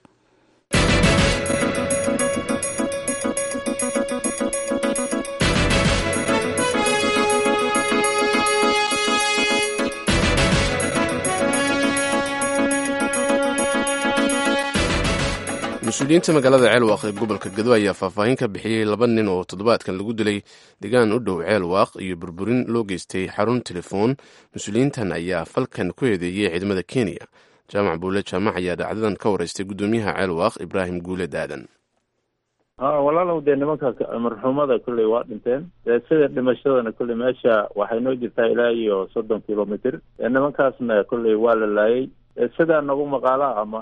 mas-uuliyiinta magaalada ceelwaaq ee gobolka gado ayaa faahfaahin ka bixiyey laba nin oo toddobaadkan lagu dilay deegaan u dhow ceelwaaq iyo burburin loo geystay xarun telefoon. mas-uuliyiintan ayaa falkan ku eedeeyey ciidamada kenya. jaamac buule jaamac ayaa dhacdadan ka wareystay guddoomiyaha ceelwaaq ibraahim guule daadan. ha walaalow dee nimanka marxuumada kolley waa dhinteen, dee sida dhimashadana kolley meesha waxay noo jirtaa ilaa iyo soddon kilomitr. nimankaasna kolley waa la laayay sidaa nagu maqaala ama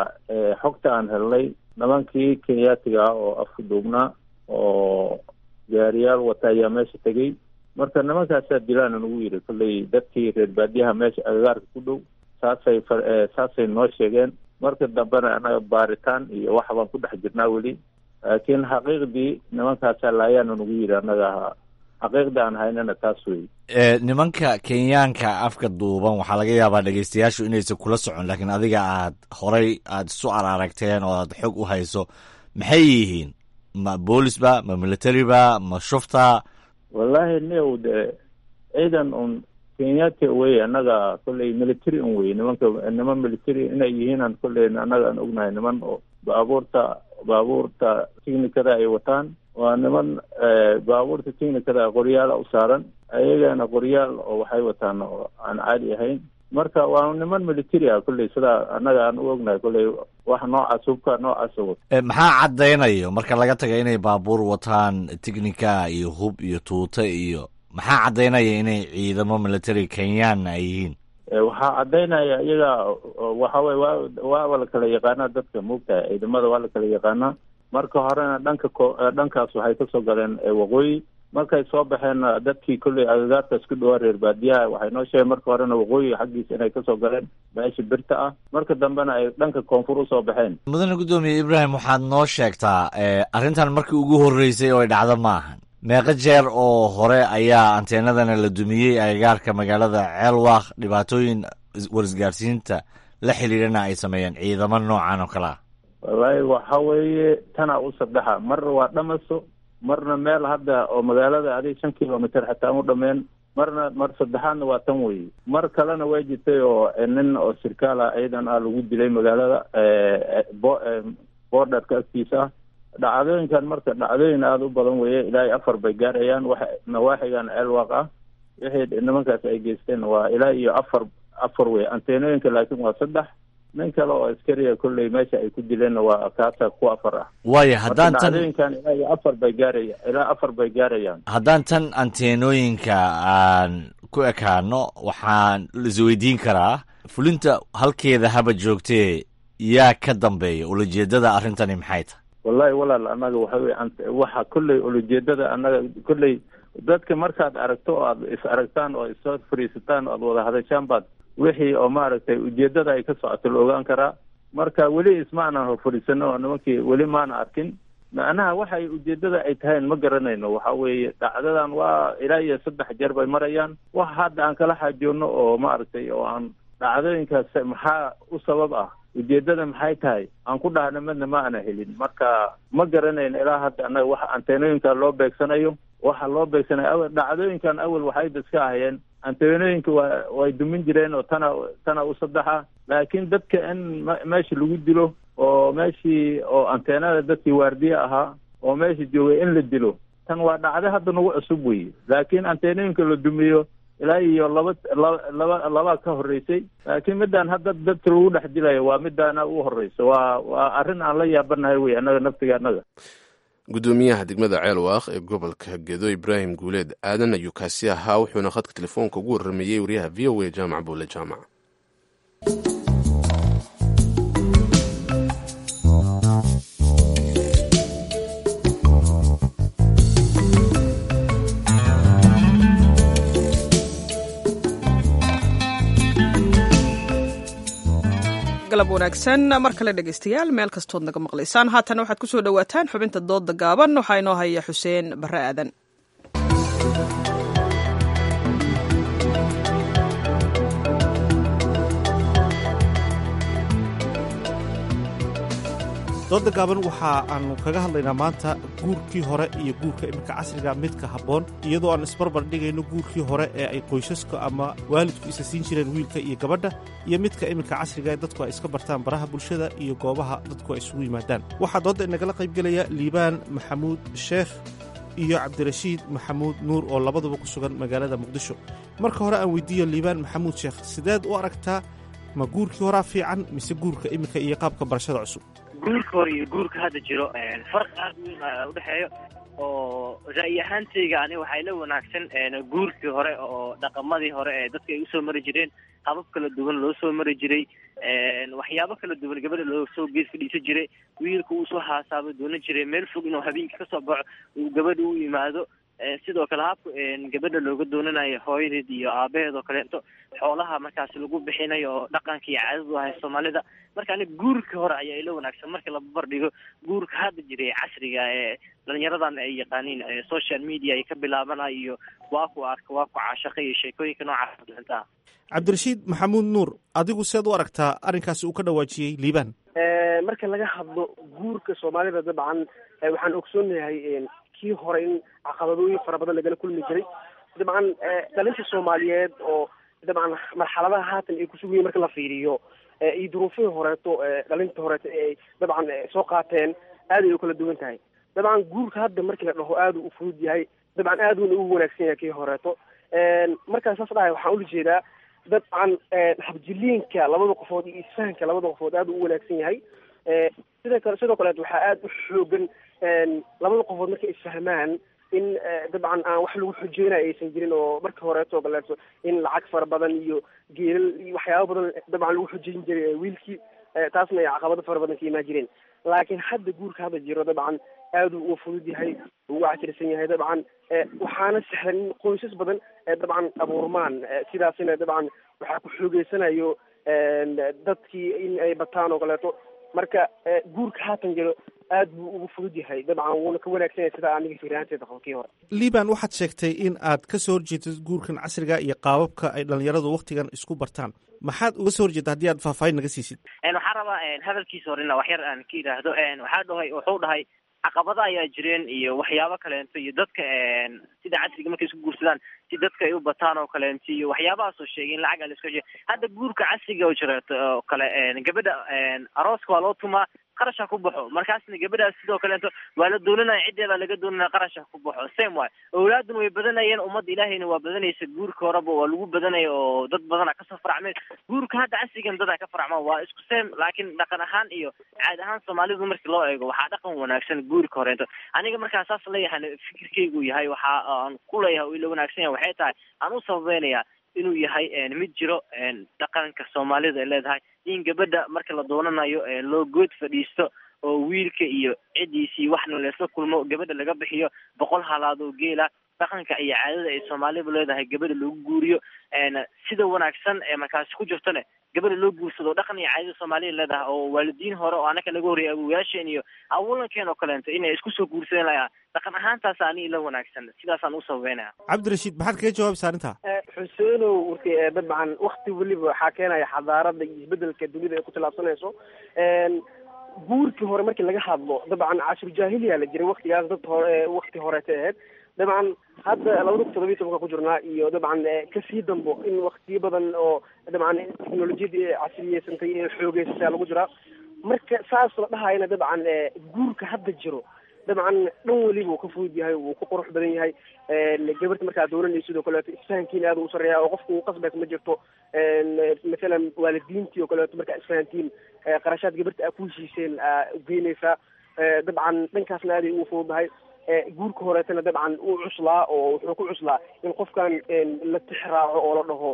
xogta aan helnay nimankii kenyaatiga ah oo afka duubnaa oo gaariyaal wata ayaa meesha tegey. marka nimankaasaa dilaana nagu yiri kolley dadkii reer baadiyaha meesha agagaarka ku dhow saasay saasay noo sheegeen. marka dambena anaga baaritaan iyo wax baan ku dhex jirnaa weli, laakiin xaqiiqdii nimankaasaa laayaana nagu yiri annaga xaqiiqda aan haynana taas wey. nimanka kenyaanka afka duuban waxaa laga yaabaa dhegeystayaashu inaysan kula socon, laakiin adiga aad horay aad isu araragteen oo aad xog u hayso, maxay yihiin? ma boolis ba, ma military ba, ma shufta? wallaahi new de ciidan un kenyaati wey, annaga kolley military un wey. nimanka niman military inay yihiinaan kolley annaga aan ognahay. niman oo baabuurta baabuurta tiknikada ay wataan waa niman baabuurta tiknikada qoryaala u saaran, ayagana qoryaal oo waxay wataan oo aan caadi ahayn. marka waa niman military ah kolley sidaa annaga aan u ognahay. kolley wax noocaas hubka noocaas wato. maxaa caddaynayo marka laga taga inay baabuur wataan tiknika iyo hub iyo tuuta iyo maxaa caddaynaya inay ciidamo military kenyaanna ay yihiin? waxaa caddaynaya iyaga waxawey wa waaba la kala yaqaanaa dadka moogtahay, ciidamada waa la kala yaqaanaa. marka horena dhanka ko dhankaas waxay kasoo galeen waqooyi, markay soo baxeen dadkii kolley agagaarkaas ku dhawaa reer baadiyaha waxay noo sheegeen marka horena waqooyiga xaggiisa inay kasoo galeen meesha birta ah marka dambena ay dhanka koonfur usoo baxeen. mudane guddoomiye Ibrahim waxaad noo sheegtaa arrintan markii ugu horreysay oo ay dhacdo maahan meeqa jeer oo hore ayaa anteenadana la dumiyey agagaarka magaalada Ceelwaaq dhibaatooyin warisgaarsiinta la xiriirana ay sameeyeen ciidamo noocan oo kale ah. wallaahi waxa weeye tana u saddexa mar waa dhamaso marna meel hadda oo magaalada adig shan kilomitr xataa u dhameen marna mar saddexaadna waa tan weye mar kalena way jirtay oo nin oo sirkaal ah ciidan ah lagu dilay magaalada borderka agtiisa ah dhacdooyinkan marka dhacdooyin aada u badan weeye ilaa afar bay gaarayaan waxa nawaaxigan Ceelwaaq ah wixii nimankaas ay geysteen waa ilaa iyo afar afar wey anteenooyinka laakiin waa saddex nin kale oo askariya kolley meesha ay ku dileen waa kaasa ku afar ah waayo haddaan tan dhacdooyinkan ilaa iyo afar bay gaarayaan ilaa afar bay gaarayaan haddaan tan anteenooyinka aan ku ekaano waxaan isweydiin karaa fulinta halkeeda haba joogtee yaa ka dambeeya ulajeedada arrintani maxay tahay wallahi walaal annaga waxa wey waxa kolley ulajeedada annaga kolley dadka markaad aragto oo aad is aragtaan oo isoo fariisataan oo aad wada hadashaan baad wixii oo maaragtay ujeedada ay ka socoto la ogaan karaa marka weli ismaanan horfadhiisano oo nimankii weli maana arkin macnaha waxay ujeedada ay tahayn ma garanayno waxa weeye dhacdadan waa ilaa iyo saddex jeer bay marayaan wax hadda aan kala xaajoonno oo maaragtay oo aan dhacdooyinkaas maxaa u sabab ah ujeedada maxay tahay aan ku dhahna midna ma ana helin marka ma garanayno ilaa hadda annaga waxa anteenooyinka loo beegsanayo waxa loo beegsanayo awal dhacdooyinkan awal waxay dadka ahayeen anteenooyinka waa way dumin jireen oo tana tana u saddexa laakiin dadka in meesha lagu dilo oo meeshii oo anteenada dadkii waardiye ahaa oo meesha joogay in la dilo tan waa dhacdo hadda nagu cusub weye laakiin anteenooyinka la dumiyo ilaa iyo laba laba laba ka horreysay laakiin midaan hadda dadka lagu dhex dilayo waa midaana u horreysa waa waa arrin aan la yaabanahay wey annaga naftiga annaga guddoomiyaha degmada Ceelwaaq ee gobolka Gedo Ibrahim Guuleed aadan ayuu kaasi ahaa wuxuuna khadka telefoonka ugu warramayey wariyaha V O A Jaamac Buule Jaamac. galab wanaagsan mar kale dhegaystayaal meel kastood naga maqlaysaan haatan waxaad ku soo dhowaataan xubinta dooda gaaban waxaa inoo haya xuseen barre aadan. dooda gaaban waxa aanu kaga hadlaynaa maanta guurkii hore iyo guurka iminka casriga midka habboon iyadoo aan isbarbar dhigayno guurkii hore ee ay qoysaska ama waalidku isa siin jireen wiilka iyo gabadha iyo midka iminka casriga ee dadku ay iska bartaan baraha bulshada iyo goobaha dadku ay isugu yimaadaan waxaa doodda inagala qaybgelaya liibaan maxamuud sheekh iyo cabdirashiid maxamuud nuur oo labaduba ku sugan magaalada muqdisho. marka hore aan weydiiyo liibaan maxamuud sheekh sideed u aragtaa ma guurkii horaa fiican mise guurka iminka iyo qaabka barashada cusub? guurka hore iyo guurka hadda jiro farq aad weyn udhexeeyo oo ra'yi ahaantayga ani waxay la wanaagsan guurkii hore oo dhaqamadii hore ee dadka ay usoo mari jireen habab kala duwan loo soo mari jiray waxyaabo kala duwan gabadha loo soo gees fadhiisan jiray wiilka uu soo haasaabo doonan jiray meel fog inuu habeenkii kasoo baxo uu gabadha u yimaado sidoo kale habka gabadha looga doonanayo hooyadeed iyo aabaheed oo kaleeto xoolaha markaas lagu bixinayo oo dhaqanka iyo caadadu ahay soomaalida marka ani guurka hore ayaa ila wanaagsan marka la barbardhigo guurka hadda jiray casriga ee dhalinyaradan ay yaqaaniin social media ay ka bilaabanayo iyo waa ku arka waa ku caashaqa iyo sheekooyinka noocaas intaa. cabdirashiid maxamuud nuur adigu seed u aragtaa arrinkaasi uu ka dhawaajiyey liibaan? marka laga hadlo guurka soomaalida dabcan waxaan ogsoonahay kii hore in caqabadooyin fara badan lagala kulmi jiray dabcan dhalinta soomaaliyeed oo dabcan marxaladaha haatan ay kusugayiin marka la fiiriyo iyo duruufihii horeeto dhalinta horeeto ee dabcan soo qaateen aad ay u kala duwan tahay. dabcan guurka hadda markii la dhaho aad u fudud yahay dabcan aad uuna ugu wanaagsan yahay kii horeeto markaan saas dhahay waxaan ula jeedaa dabcan habjiliinka labada qofood iyo isfahanka labada qofood aad u wanaagsan yahay sidoo kale sidoo kaleet waxaa aad u xoogan labada qofood markay isfahmaan in dabcan aan wax lagu xujeynayo aysan jirin oo marka horeeto kaleeto in lacag fara badan iyo geelal iyo waxyaaba badan dabcan lagu xujeyn jiray wiilkii taasna ay caqabado fara badan ka imaan jireen laakiin hadda guurka hadda jiro dabcan aad uu uga fudud yahay uu uga casirsan yahay dabcan waxaana sahlan in qoysas badan dabcan abuurmaan sidaasina dabcan waxaa ku xoogeysanayo dadkii in ay bataan oo kaleeto marka guurka haatan jiro aad buu ugu fudud yahay dabcan wuuna ka wanaagsan yahay sida aniga fikraanteeda qolkii hore. liban waxaad sheegtay in aad ka soo horjeedid guurkan casriga iyo qaababka ay dhalinyaradu waktigan isku bartaan maxaad uga soo horjeeda haddii aad faahfaahin naga siisid? waxaan rabaa hadalkiisa horena wax yar aan ka yidhaahdo waxaa dhahay wuxuu dhahay caqabada ayaa jireen iyo waxyaabo kaleento iyo dadka sida casriga markay isku guursadaan si dadka ay u bataan oo kaleento iyo waxyaabahaasoo sheegay in lacag a la iska heshiyo hadda guurka casriga oo jira oo kale gabadha arooska waa loo tumaa qarasha ku baxo markaasna gabadhaas sidoo kaleeto waa la doolanaya ciddeeda laga doonana qarasha ku baxo same way awlaaduna way badanayeen ummadda ilaahayna waa badanaysa guurka horeba waa lagu badanaya oo dad badana kasoo faracmeen guurka hadda casrigan dad ay ka faracmaan waa isku same laakiin dhaqan ahaan iyo caad ahaan soomaalidu markii loo eego waxaa dhaqan wanaagsan guurka horeento aniga markaa saas leeyahay fikirkaygu yahay waxa aan ku leeyahay ila wanaagsan yahay waxay tahay aan u sababeynaya inuu yahay mid jiro dhaqanka soomaalida ay leedahay in gabadha marka la doonanayo loo good fadhiisto oo wiilka iyo ciddiisii waxna laysla kulmo gabadha laga bixiyo boqol halaad oo geela dhaqanka iyo caadada ay soomaalidu leedahay gabadha lagu guuriyo sida wanaagsan ee markaasi ku jirtone gabadha loo guursado dhaqan iyo caadada soomaalida leedahay oo waalidiin hore oo anaka naga horreeyay awowayaasheen iyo awolankeen oo kaleento inay isku soo guursadeen layaa dhaqan ahaantaas ani ila wanaagsan sidaasaan u sababeynaya. cabdirashiid maxaad kaga jawaabaysaa arrintaa? xuseenow warkay dabcan wakti weliba waxaa keenaya xadaarada iyo isbedelka dunida ay ku tilaabsanayso guurkii hore markii laga hadlo dabcan cashir jaahiliya la jiray waktigaas dad hore wakti horeeta ahayd dabcan hadda labada kun todobiyi tobanka ku jirnaa iyo dabcan kasii dambo in waktiyo badan oo dabcan teknolojiyada casriyeysantay ee xoogeysataa lagu jiraa marka saas la dhahayana dabcan guurka hadda jiro dabcan dhan weliba uu ka fudud yahay wuu ku qurux badan yahay gabarta markaa dooranayso sidoo kaleeto isfahankiina aad u sareeyaa oo qofka uu qasbaysa ma jirto mathalan waalidiintii oo kaleeto markaa isfahantiin qarashaad gabarta aa ku heshiiseen aa ugeynaysaa dabcan dhankaasna aaday ugu fududahay guurka horeetana dabcan uu cuslaa oo wuxuu ku cuslaa in qofkan la tixraaco oo la dhaho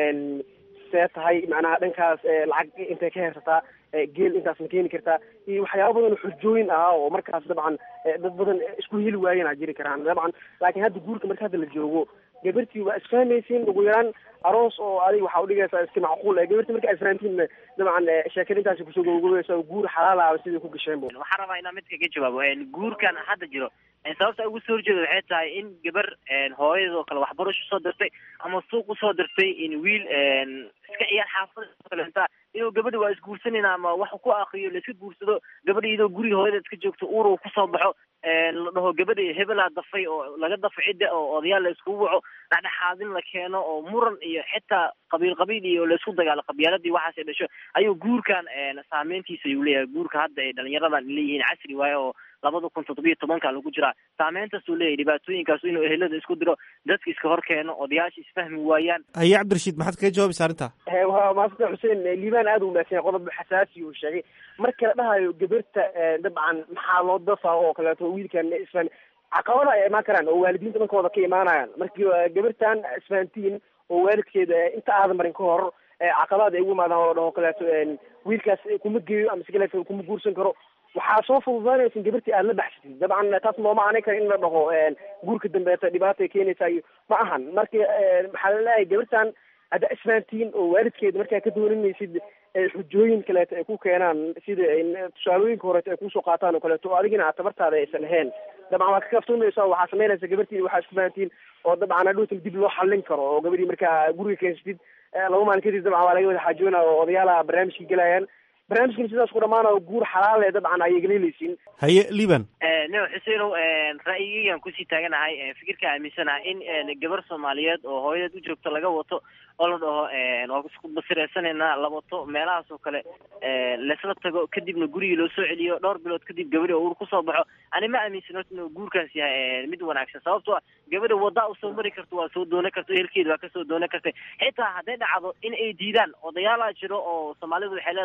see tahay macnaha dhankaas lacag intay ka heersataa geel intaas ma keeni kartaa iyo waxyaaba badan xujooyin ah oo markaas dabcan dad badan isku heli waayeen aa jiri karaan dabcan laakiin hadda guurka marka hadda la joogo gabartii waa isfahmaysiin ugu yaraan aroos oo adiga waxaa udhigaysaa iska macquul gabartii marka isfahantiinna dabcan sheekada intaasi kusoo gogogaysa guur xalaal ah sidai ku gasheen bu waxaan rabaa inaan mid kaga jawaabo guurkan hadda jiro sababta ugu soo horjeeda waxay tahay in gabar hooyada oo kale waxbarasho soo dirtay ama suuq usoo dirtay in wiil iska ciyaar xaafada kalenta inuu gabadha waa isguursanayna ama wax ku akriyo la iska guursado gabadha iyadoo guriga hooyada iska joogto uur uu kusoo baxo la dhaho gabadha hebelaa dafay oo laga dafo cidda oo odayaal la iskugu waco dhexdhexaadin la keeno oo muran iyo xitaa qabiil qabiil iyo la isku dagaalo qabyaaladii waxaas ay dhasho ayuu guurkan saameyntiisa ayuu leeyahay guurka hadda ay dhalinyaradan leeyihiin casri waaye oo labada kun toddobiyo tobanka lagu jiraa saameyntaasuu leeyahay dhibaatooyinkaas inuu ehelada isku diro dadka iska hor keeno odayaasha isfahmi waayaan. haye cabdirashiid maxaad kaga jawaabaysa arrintaa? waa maasanta xuseen liibaan aad u wanaagsan qodob xasaasi uu sheegay marka la dhahayo gabarta dabcan maxaa loo dafaa oo kaleeto wiilkan isfaham caqabada ay imaan karaan oo waalidiinta dhankooda ka imaanayaan markii gabartan isfahantiin oo waalidkeeda inta aadan marin ka hor caqabada ay ugu imaadaan oo la dhaho kaleeto wiilkaas kuma geeyo ama sikaleeto kuma guursan karo waxaa soo fududaanaysa in gabartii aad la baxsatid dabcan taas looma aanay kara in la dhaho guurka dambeeta dhibaatay keenaysaa iyo ma ahan marka maxaa la leeyahay gabartan hadda isfahantiin oo waalidkeeda markaa ka dooninaysid xujooyin kaleeto ay ku keenaan sida tusaalooyinka horeeto ay kusoo qaataan oo kaleeto oo adigina aad tabartaada aysan lahayn dabcan waa ka kaftuunaysa waxaa samaynaysa gabartii waxaa isfahantiin oo dabcan hadhowtan dib loo xallin karo oo gabadhii markaa guriga keensatid laba maalin kadib dabcan waa laga wada xaajoona oo odayaalaha barnaamijkii gelayaan barnaamijkan sidaas ku dhamaanayo guur xalaal ee dabcan ayay galeeleysiin. haye liban no xuseenow ra'yigaygaan kusii taaganahay fikirka aaminsanaha in gabar soomaaliyeed oo hooyadeed u joogto laga wato oo la dhaho waa isku basireysanaynaa la wato meelahaas oo kale laisla tago kadibna gurigii loo soo celiyo dhowr bilood kadib gabadhi oo uur kusoo baxo ani ma aaminsan horta inuu guurkaas yahay mid wanaagsan sababtoo ah gabadha waddaa usoo mari karto waa soo doonan karta ehelkeeda waa kasoo doonan kartay xitaa hadday dhacdo in ay diidaan odayaalaa jiro oo soomaalidu waxay leedahay xeer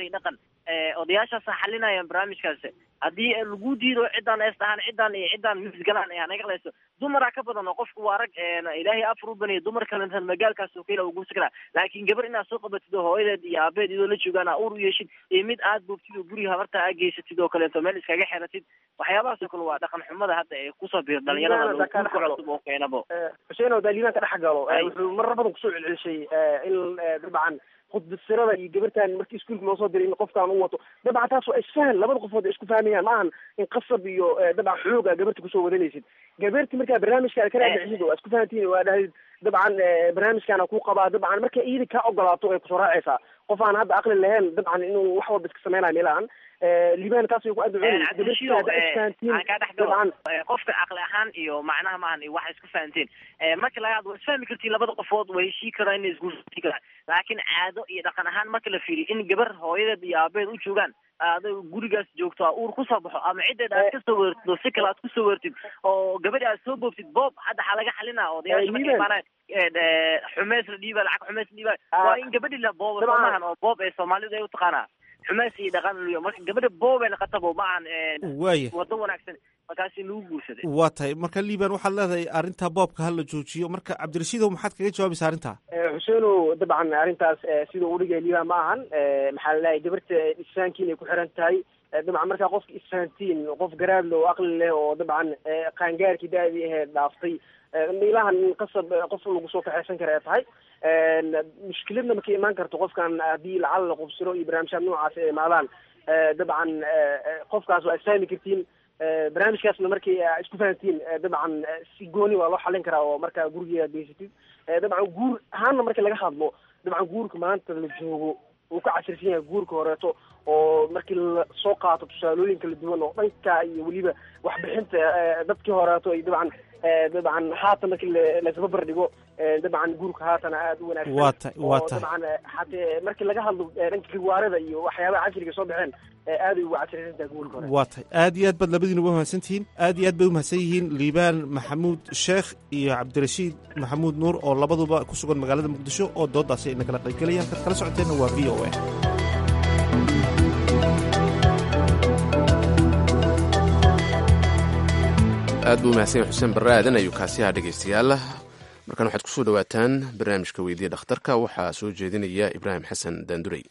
iyo dhaqan odayaashaasa xalinayaan barnaamijkaas haddii lagu diido ciddaan ees dhahaan ciddaan iyo ciddaan mis galaan ee hanaga qalayso dumaraa ka badan oo qofku waa rag ilaahay afar u baniya dumar kalentan magaalkaas oo kale ugu sikraa laakiin gabar inaad soo qabatid oo hooyadeed iyo aabeed idoo la joogaan aa uur u yeeshid iyo mid aad boogtid oo guriga habarta aa geysatid oo kaleeto meel iskaga xeratid waxyaabahaas oo kale waa dhaqan xumada hadda ee kusoo biir dhalinyarada cusub oo keenabo xuseen oo daaliibaan ka dhex galo wuxuu marar badan kusoo celcelishay in dabcan khudbasirada iyo gabartan markii iskuulka loo soo diray in qofkaan u wato dabcan taas waa isfahan labada qofood ay isku fahmayaan ma ahan in qasab iyo dabcan xooga gabarta kusoo wadanaysid gabarti markaa barnaamijka ka raadixid oo isku fahantiin waa dhahayd dabcan barnaamijkaana ku qabaa dabcan marka iyada ka ogolaato ay kusoo raacaysaa qof aan hadda aqli lahayn dabcan inuu wax walba iska sameynayo meelahan liibaan taas ay ku adduceyaan qofka aqli ahaan iyo macnaha maahan iyo waxa isku fahanteen marka laga hadlo isfahmi kartiin labada qofood way heshii karaan inay isguursan karaan laakiin caado iyo dhaqan ahaan marka la fiiriyo in gabar hooyadeed iyo aabeed u joogaan aada gurigaas joogto a uur kusoo baxo ama ciddeed aad ka soo weertid oo si kale aad kusoo weertid oo gabadhi aad soo boobtid boob hadda waxaa laga xalinaa odayaasha marka imaanaan xumeys la dhiiba lacag xumeys la dhiiba waa in gabadhi la boobo soomahan oo boob ee soomaalidu ay utaqaanaa xumeys iyo dhaqan luyo marka gabadha boob ay naqatabo ma ahan waaya wado wanaagsan markaasi lagu guursaday waa tahay marka liibaan waxaad leedahay arrinta boobka hala joojiyo marka cabdirashiidow maxaad kaga jawaabaysa arrintaa xuseenow dabcan arrintaas sida uu dhigay liibaan ma ahan maxaa la leeyahay gabarta isfahankiin ay ku xiran tahay dabcan markaa qofka isfahantiin qof garaadle oo aqli leh oo dabcan qaangaarkii da-dii ahayd dhaaftay meelahan qasab qof lagu soo kaxaysan kara ay tahay mushkiladna markay imaan karto qofkan haddii lacala la qubsiro iyo barnaamijyaad noocaas ay imaadaan dabcan qofkaas waa isfahmi kartiin barnaamijkaasna markay isku fahantiin dabcan si gooni waa loo xalin karaa oo markaa gurigeeda geysatid dabcan guur ahaanna marka laga hadlo dabcan guurka maanta la joogo uu ka casirsan yahay guurka horeeto oo markii la soo qaato tusaalooyin kala duwan oo dhanka iyo weliba waxbixinta dadkii horeeto iyo dabcan dabcan haatan markii laisbabar dhigo dabcan guurka haatana aada u wanaagsan waa ta waa tahay dabcan hatee markii laga hadlo dhanka riwaarada iyo waxyaabaha casriga soo baxeen aaday ugu casirsan tahay guurka hore waa tahay aad iyo aad baad labadiinuba mahadsan tihiin aad iyo aad bay umahadsan yihiin liibaan maxamuud sheekh iyo cabdirashiid maxamuud nuur oo labaduba ku sugan magaalada muqdisho oo doodaasi ayna kala qaybgelayaan kad kala socoteenna waa v o a aad buu mahadsan yahay xuseen barre aadan ayuu kaasi ahaa dhegaystayaal markaan waxaad kusoo dhawaataan barnaamijka weydiya dhakhtarka waxaa soo jeedinaya ibraahim xasan daandurey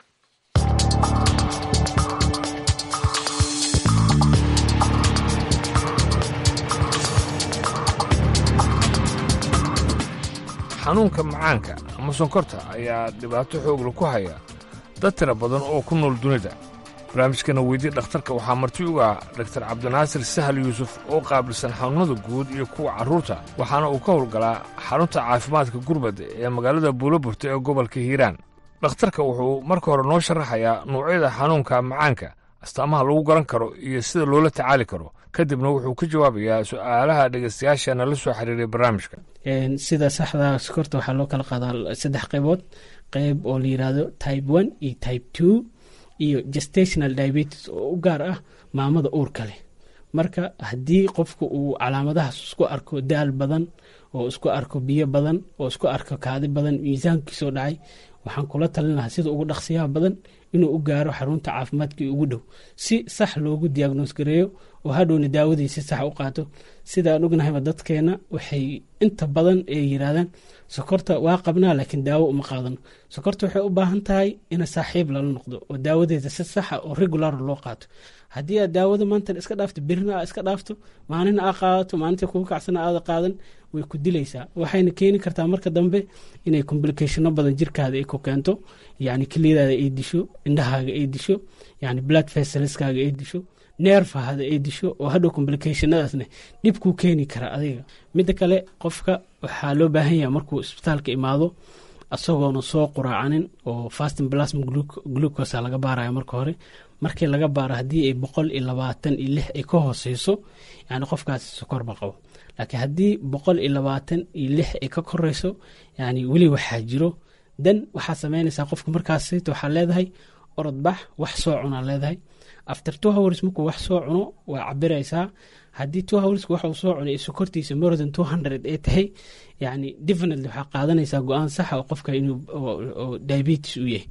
xanuunka macaanka ama sonkorta ayaa dhibaato xoogla ku haya dad tira badan oo ku nool dunida barnaamijkana weydii dhakhtarka waxaa marti uga ah daktar cabdinaasir sahal yuusuf oo qaabilsan xanuunnada guud iyo kuwa carruurta waxaana uu ka howlgalaa xarunta caafimaadka gurbad ee magaalada buuloburta ee gobolka hiiraan dhakhtarka wuxuu marka hore noo sharaxayaa nuucyada xanuunka macaanka astaamaha lagu garan karo iyo sida loola tacaali karo kadibna wuxuu ka jawaabayaa su'aalaha dhegaystayaashana la soo xiriiray barnaamijka sida saxda sokorta waxaa loo kala qaadaa saddex qaybood qayb oo la yidhaahdo type one iyo type two iyo gestational diabetes oo u gaar ah maamada uurka leh marka haddii qofku uu calaamadahaas isku arko daal badan oo isku arko biyo badan oo isku arko kaadi badan miisaankiisoo dhacay waxaan kula talin lahaa sida ugu dhaqsiyaha badan inuu u gaaro xarunta caafimaadkii ugu dhow si sax loogu diagnoos gareeyo oo hadhowna daawadii si sax u qaato sidaan ognahayba dadkeena waxay inta badan ay yiraahdaan sokorta waa qabnaa laakiin daawo uma qaadano sokorta waxay u baahan tahay ina saaxiib lala noqdo oo daawadeeda si saxa oo regular loo qaato haddii aad daawada maanta iska dhaafto birina aa iska dhaafto maalina aa qaadato maalinta kugu kacsana aada qaadan way ku dilaysaa waxayna keeni kartaa marka dambe inay complicationo badan jirkaada ay ku keento yani keliyadaada ay disho indhahaaga ay disho yani blood vesselskaaga ay disho neerfahada ay disho oo hadhow complicationadaasna dhib kuu keeni kara adiga midda kale qofka waxaa loo baahan yahay markuu isbitaalka imaado asagoona soo quraacanin oo fasting plasma glucosa laga baaraya marka hore markii laga baaro haddii ay boqol iyo labaatan iyo lix ay ka hooseyso yani qofkaasi sokorba qabo laakiin haddii boqol iyo labaatan iyo lix ay ka koreyso yani weli waxaa jiro dan waxaa sameynaysaa qofka markaasita waxaa leedahay orodbax wax soo cunaa leedahay after two hours markuu wax soo cuno waa cabiraysaa haddii two hourska waxuu soo cunay sokortiisa more than two hundred ay tahay yani definitely waxaa qaadanaysaa go-aan saxa oo qofka inuu diabetes u yahay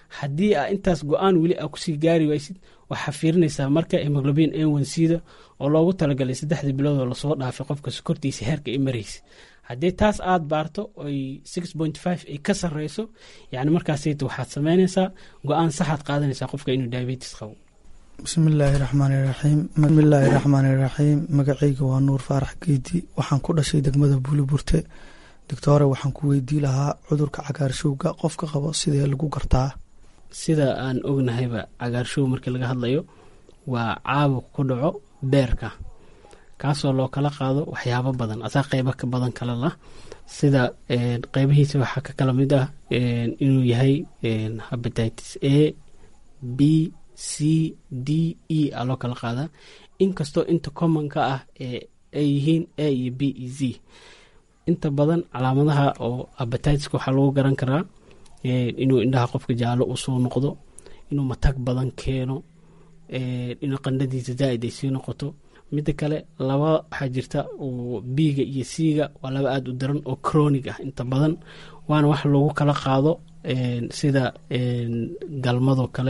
haddii aa intaas go-aan weli aa kusii gaari waysid waxaa fiirinaysaa marka hemoglobin a one c da oo loogu talagalay saddexdii bilood oo lasoo dhaafay qofka sokortiisa heerka ay maraysa haddii taas aad baarto oy six point five ay ka sarreyso yani markaasayta waxaad samaynaysaa go-aan saxaad qaadanaysaa qofka inuu diabetes qabo. bismillaahi raxmaani raxiim bismillaahi raxmaani raxiim magacayga waa nuur faarax geedi waxaan ku dhashay degmada buuliburte doctore waxaan ku weydii lahaa cudurka cagaarshowga qofka qabo sidee lagu gartaa? sida aan ognahayba cagaarshow markii laga hadlayo waa caabuq ku dhaco beerka kaasoo loo kala qaado waxyaabo badan asaa qeybo ka badan kala lah sida qeybihiisa waxaa ka kala mid ah inuu yahay hepatitis a b c d e a loo kala qaadaa inkastoo inta commonka ah ay yihiin a iyo b e z inta badan calaamadaha oo hepatitiska waxaa lagu garan karaa inuu indhaha qofka jaallo usoo noqdo inuu matag badan keeno inuu qandhadiisa zaaid ay sii noqoto midda kale laba waxaa jirta oo biiga iyo siiga waa laba aada u daran oo cronic ah inta badan waana wax lagu kala qaado sida galmadoo kale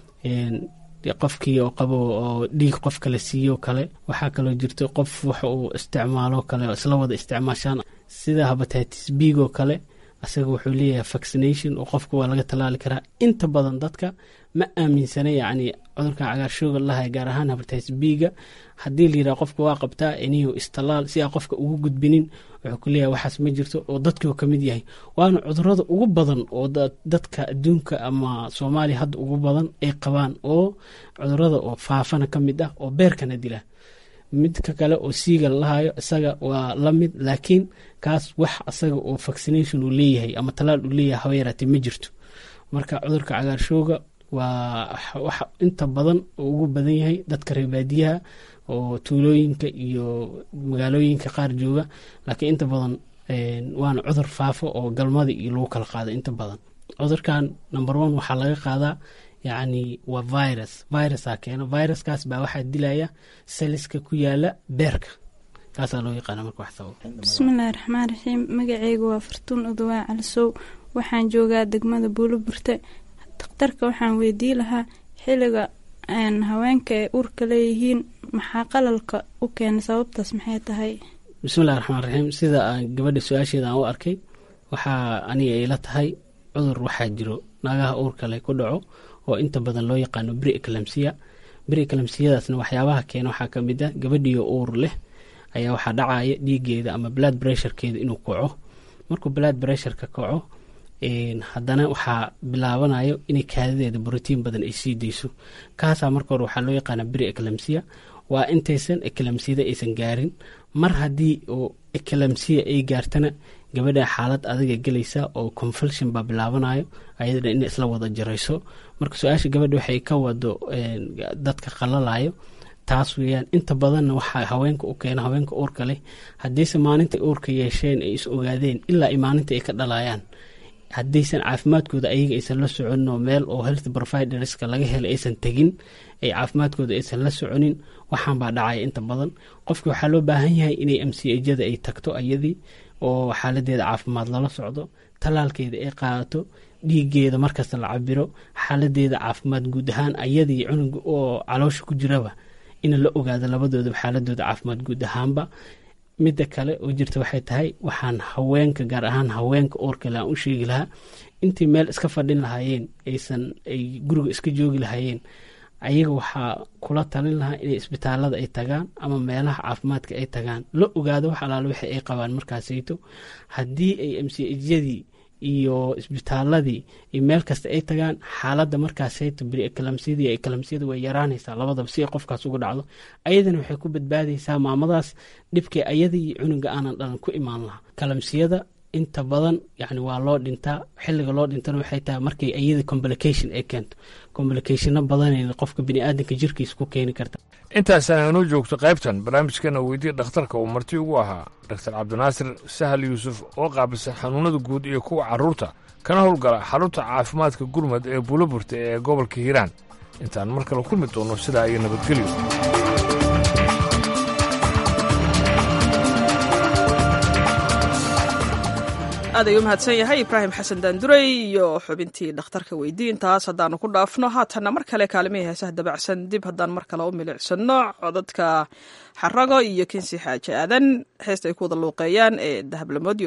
qofkii oo qabo oo dhiig qof kale siiyo kale waxaa kaloo jirta qof wax uu isticmaalo kale isla wada isticmaashaan sida hepatitis biigoo kale asaga wuxuu leeyahay vaccination oo qofka waa laga tallaali karaa inta badan dadka ma aaminsana yacni cudurkan cagaarshowga lahay gaar ahaan hepatitis biiga haddii la yidhaha qofka waa qabtaa iniyo istallaal si aa qofka ugu gudbinin wuxuu ku leeyahay waxaas ma jirto oo dadkii oo ka mid yahay waana cudurada ugu badan oo dadka adduunka ama soomaaliya hadda ugu badan ay qabaan oo cudurada oo faafana ka mid ah oo beerkana dila midka kale oo siiga lalahayo isaga waa la mid laakiin kaas wax asaga oo vaccination uu leeyahay ama talaal uu leeyahay haba yaraatee ma jirto marka cudurka cagaarshowga waa wax inta badan oo ugu badan yahay dadka reer baadiyaha oo tuulooyinka iyo magaalooyinka qaar jooga laakiin inta badan waana cudur faafo oo galmada iyo lagu kala qaado inta badan cudurkan number one waxaa laga qaadaa yacni waa virus virusaa keeno viruskaas baa waxaa dilaya saliska ku yaala beerka kaasaa loo yaqaana marka wax sabab. bismillaahi raxmaan raxiim magacaygu waa fartuun udawaa calisow waxaan joogaa degmada buuliburte dakhtarka waxaan weydii lahaa xilliga haweenka ay uurka leeyihiin maxaa qalalka u keena sababtaas maxay tahay? bismillahi raxmaan raxiim sida aan gabadha su-aasheeda aan u arkay waxaa aniga ay la tahay cudur waxaa jiro naagaha uurka leh ku dhaco oo inta badan loo yaqaano pre-eclampsia pre-eclampsiyadaasna waxyaabaha keena waxaa ka mid ah gabadhiyo uur leh ayaa waxaa dhacaya dhiigeeda ama blood pressurekeeda inuu kaco markuu blood pressureka kaco haddana waxaa bilaabanayo inay kaadadeeda brotiin badan ay sii dayso kaasaa marka hore waxaa loo yaqaana pre-eclampsia waa intaysan eclampsiyada aysan gaarin mar haddii oo eclampsia ay gaartana gabadha xaalad adiga gelaysa oo convulsion baa bilaabanayo ayadana in isla wada jarayso marka su-aasha gabadha waxay ka wado dadka qalalayo taas weeyaan inta badanna waxaa haweenka u keena haweenka uurka leh haddiise maalinta uurka yeesheen ay is ogaadeen ilaa ay maalinta ay ka dhalayaan haddaysan caafimaadkooda ayaga aysan la soconin oo meel oo health providerska laga helay aysan tegin ay caafimaadkooda aysan la soconin waxaan baa dhacaya inta badan qofki waxaa loo baahan yahay inay m c ajada ay tagto ayadii oo xaaladeeda caafimaad lala socdo tallaalkeeda ay qaadato dhiigeeda markasta la cabiro xaaladeeda caafimaad guud ahaan ayadii cunuga oo caloosha ku jiraba in la ogaado labadoodaba xaaladooda caafimaad guud ahaanba midda kale oo jirta waxay tahay waxaan haweenka gaar ahaan haweenka uurkale aan u sheegi lahaa intii meel iska fadhin lahaayeen aysan ay guriga iska joogi lahaayeen ayaga waxaa kula talin lahaa inay isbitaalada ay tagaan ama meelaha caafimaadka ay tagaan la ogaado wax alaale wixii ay qabaan markaasayto haddii ay m c hyadii iyo isbitaaladii iyo meel kasta ay tagaan xaaladda markaasayto beri-eclampsiyadii eclampsiyada way yaraanaysaa labadaba si ay qofkaas uga dhacdo ayadana waxay ku badbaadaysaa maamadaas dhibkii ayadii iyo cunuga aanan dhalan ku imaan lahaa eclampsiyada inta badan yani waa loo dhintaa xilliga loo dhintana waxay tahay markay ayada complication ay keento complicationo badanayna qofka biniaadanka jirkiisa ku keeni karta intaasaan aanoo joogto qaybtan barnaamijkeena weydiya dhakhtarka uu marti ugu ahaa doctor cabdinaasir sahal yuusuf oo qaabilsan xanuunada guud iyo kuwa carruurta kana howlgala xarunta caafimaadka gurmad ee buuliburta ee gobolka hiiraan intaan mar kale kulmi doono sidaa iyo nabadgelyo. aad ayuu mahadsan yahay ibraahim xasan daanduray iyo xubintii dhakhtarka weydiintaas haddaanu ku dhaafno haatanna mar kale kaalimihii heesaha dabacsan dib haddaan mar kale u milicsano codadka xarago iyo kinsi xaaji aadan heesta ay ku wada luuqeeyaan ee dahablamodyo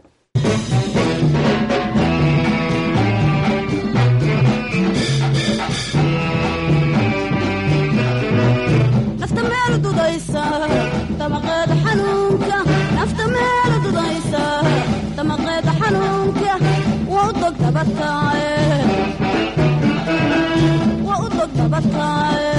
nafta meel dudaysa damaqeeda xanuunka nafta meel dudaysa damaqeeda xanuunka waa u dog dabataaye waa u dog dabataaye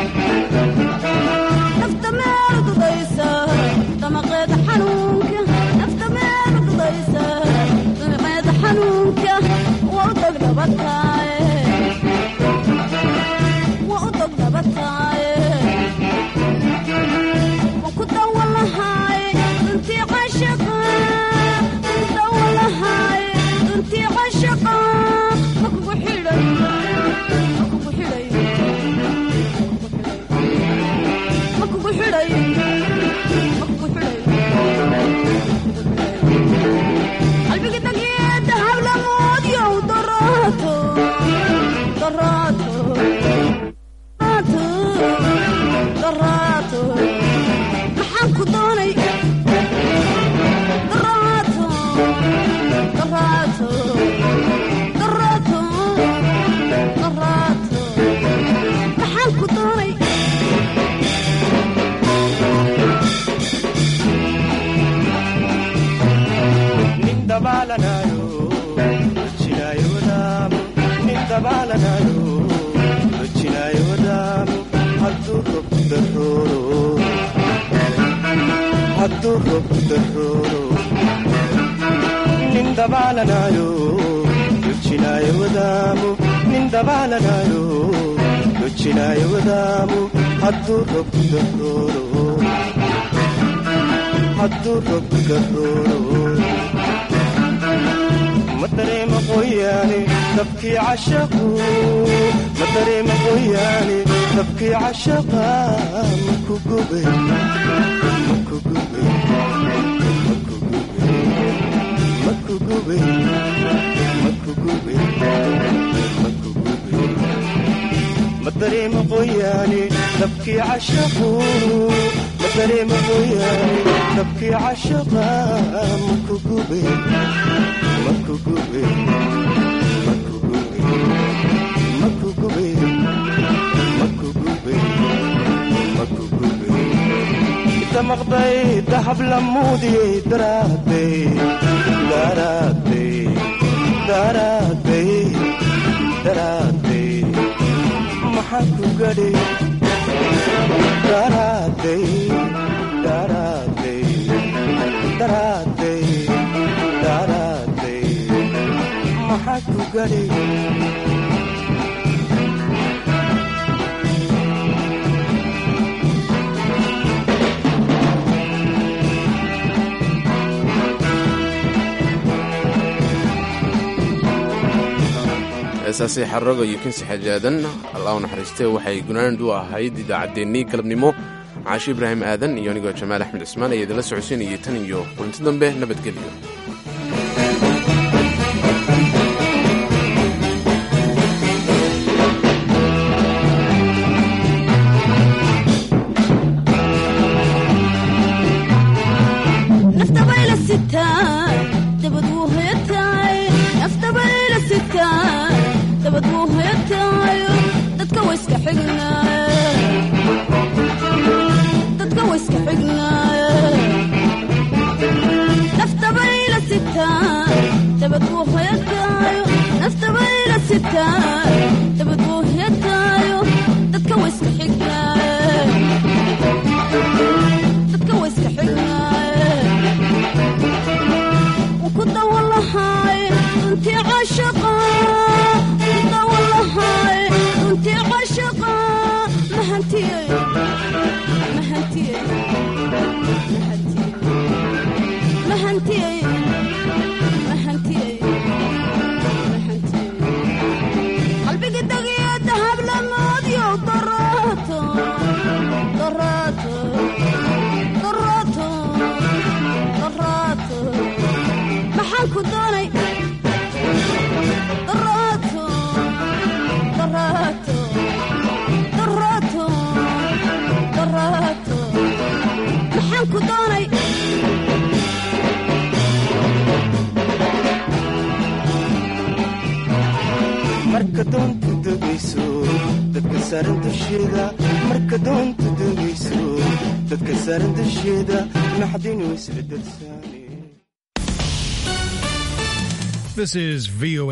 nafta meel dudaysa damaqeeda xanuunka nafta meel dudaysa damaqeeda xanuunka waa u dog dabataaye waa u dog dabataaye heesaasi xarago iyo kinsi xajaadan allah u naxariistee waxay gunaanad u ahayd idaacaddeenii galabnimo caashi ibraahim aadan iyo anigoo jamaal axmed cismaan ayaa idinla socodsiinayay tan iyo kulanti dambe nabadgelyo ku marka doontu degayso dadka saaran dusheeda marka doontu degayso dadka saaran dusheeda naxdin way isla darsaane. This is V O A